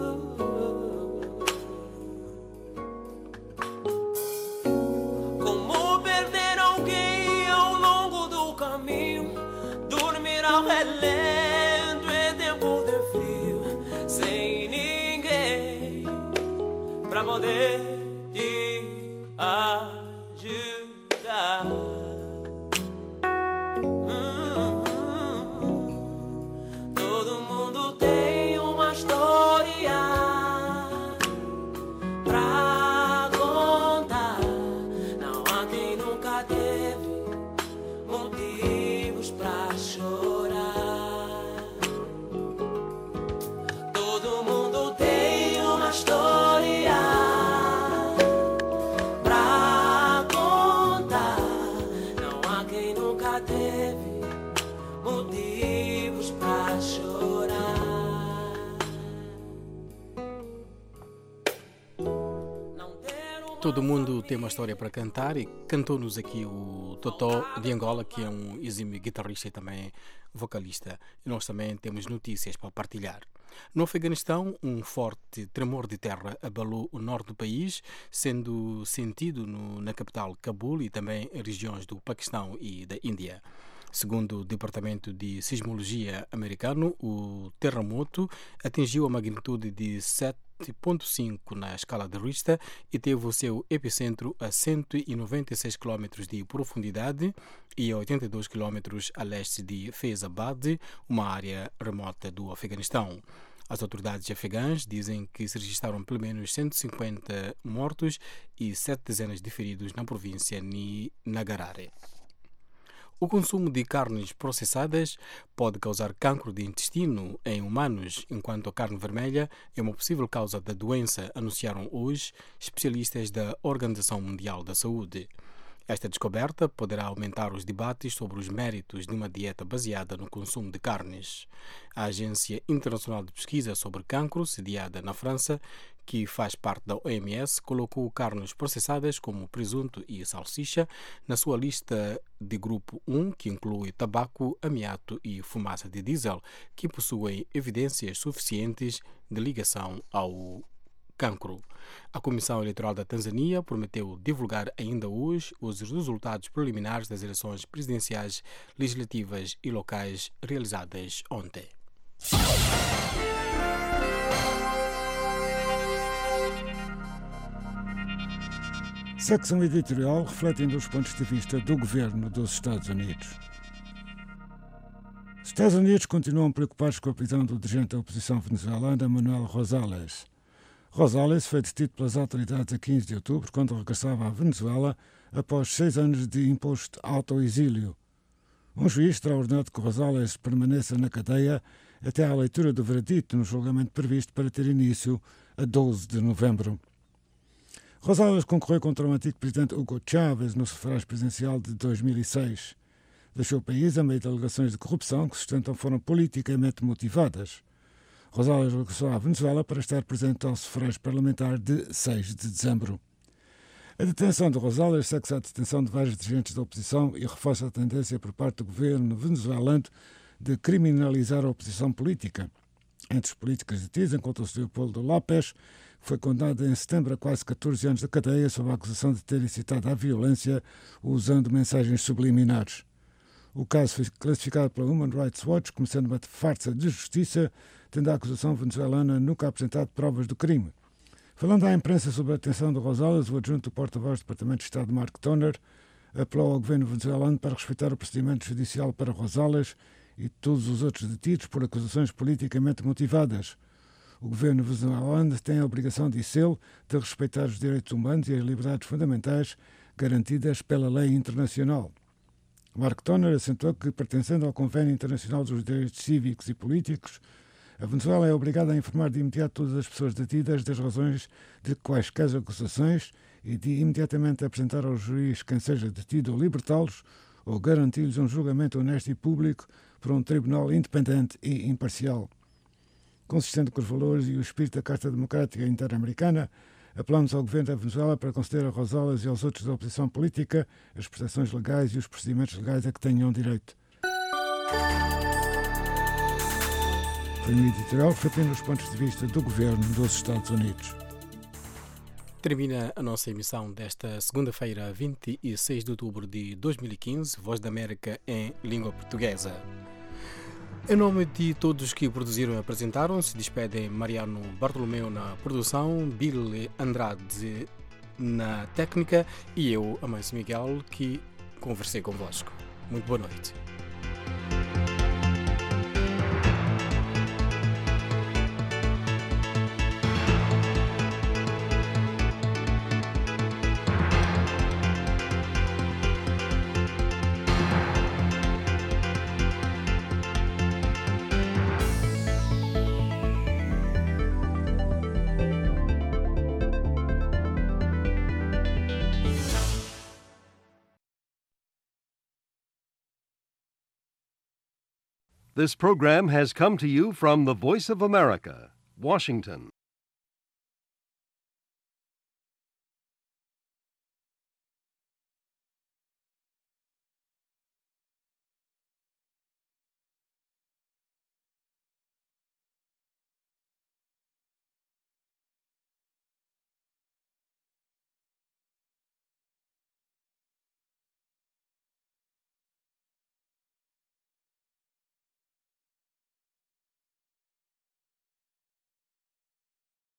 [SPEAKER 2] Relento em tempo de frio, sem ninguém pra poder te ajudar.
[SPEAKER 25] Todo mundo tem uma história para cantar e cantou-nos aqui o Totó de Angola, que é um exímio guitarrista e também vocalista. E nós também temos notícias para partilhar. No Afeganistão, um forte tremor de terra abalou o norte do país, sendo sentido na capital Cabul e também em regiões do Paquistão e da Índia. Segundo o Departamento de Sismologia americano, o terremoto atingiu a magnitude de 7,5 na escala de Richter e teve o seu epicentro a 196 km de profundidade e a 82 km a leste de Faizabad, uma área remota do Afeganistão. As autoridades afegãs dizem que se registraram pelo menos 150 mortos e 7 dezenas de feridos na província de Nagarare. O consumo de carnes processadas pode causar cancro de intestino em humanos, enquanto a carne vermelha é uma possível causa da doença, anunciaram hoje especialistas da Organização Mundial da Saúde. Esta descoberta poderá aumentar os debates sobre os méritos de uma dieta baseada no consumo de carnes. A Agência Internacional de Pesquisa sobre Cancro, sediada na França, que faz parte da OMS, colocou carnes processadas como presunto e salsicha na sua lista de grupo 1, que inclui tabaco, amianto e fumaça de diesel, que possuem evidências suficientes de ligação ao cancro. A Comissão Eleitoral da Tanzânia prometeu divulgar ainda hoje os resultados preliminares das eleições presidenciais, legislativas e locais realizadas ontem.
[SPEAKER 1] Secção editorial refletindo os pontos de vista do governo dos Estados Unidos. Os Estados Unidos continuam preocupados com a prisão do dirigente da oposição venezuelana Manuel Rosales. Rosales foi detido pelas autoridades a 15 de outubro, quando regressava à Venezuela após 6 anos de imposto autoexílio. Um juiz terá ordenado que Rosales permaneça na cadeia até à leitura do veredito no julgamento previsto para ter início a 12 de novembro. Rosales concorreu contra o antigo presidente Hugo Chávez no sufrágio presidencial de 2006. Deixou o país a meio de alegações de corrupção que sustentam foram politicamente motivadas. Rosales regressou à Venezuela para estar presente ao sufrágio parlamentar de 6 de dezembro. A detenção de Rosales segue-se à detenção de vários dirigentes da oposição e reforça a tendência por parte do governo venezuelano de criminalizar a oposição política. Entre os políticos detidos encontra-se Leopoldo López, que foi condenado em setembro a quase 14 anos de cadeia sob a acusação de ter incitado à violência usando mensagens subliminares. O caso foi classificado pela Human Rights Watch como sendo uma farsa de justiça, tendo a acusação venezuelana nunca apresentado provas do crime. Falando à imprensa sobre a detenção de Rosales, o adjunto do porta-voz do Departamento de Estado, Mark Toner, apelou ao governo venezuelano para respeitar o procedimento judicial para Rosales e todos os outros detidos por acusações politicamente motivadas. O governo venezuelano tem a obrigação, disse ele, de respeitar os direitos humanos e as liberdades fundamentais garantidas pela lei internacional. Mark Toner acentuou que, pertencendo ao Convênio Internacional dos Direitos Cívicos e Políticos, a Venezuela é obrigada a informar de imediato todas as pessoas detidas das razões de quaisquer acusações e de imediatamente apresentar ao juiz quem seja detido ou libertá-los ou garantir-lhes um julgamento honesto e público por um tribunal independente e imparcial. Consistente com os valores e o espírito da Carta Democrática Interamericana, apelamos ao governo da Venezuela para conceder a Rosales e aos outros da oposição política as proteções legais e os procedimentos legais a que tenham direito. Foi um editorial refletindo os pontos de vista do governo dos Estados Unidos.
[SPEAKER 25] Termina a nossa emissão desta segunda-feira, 26 de outubro de 2015, Voz da América em língua portuguesa. Em nome de todos que produziram e apresentaram, se despedem Mariano Bartolomeu na produção, Bill Andrade na técnica e eu, Amâncio Miguel, que conversei convosco. Muito boa noite.
[SPEAKER 19] This program has come to you from the Voice of America, Washington.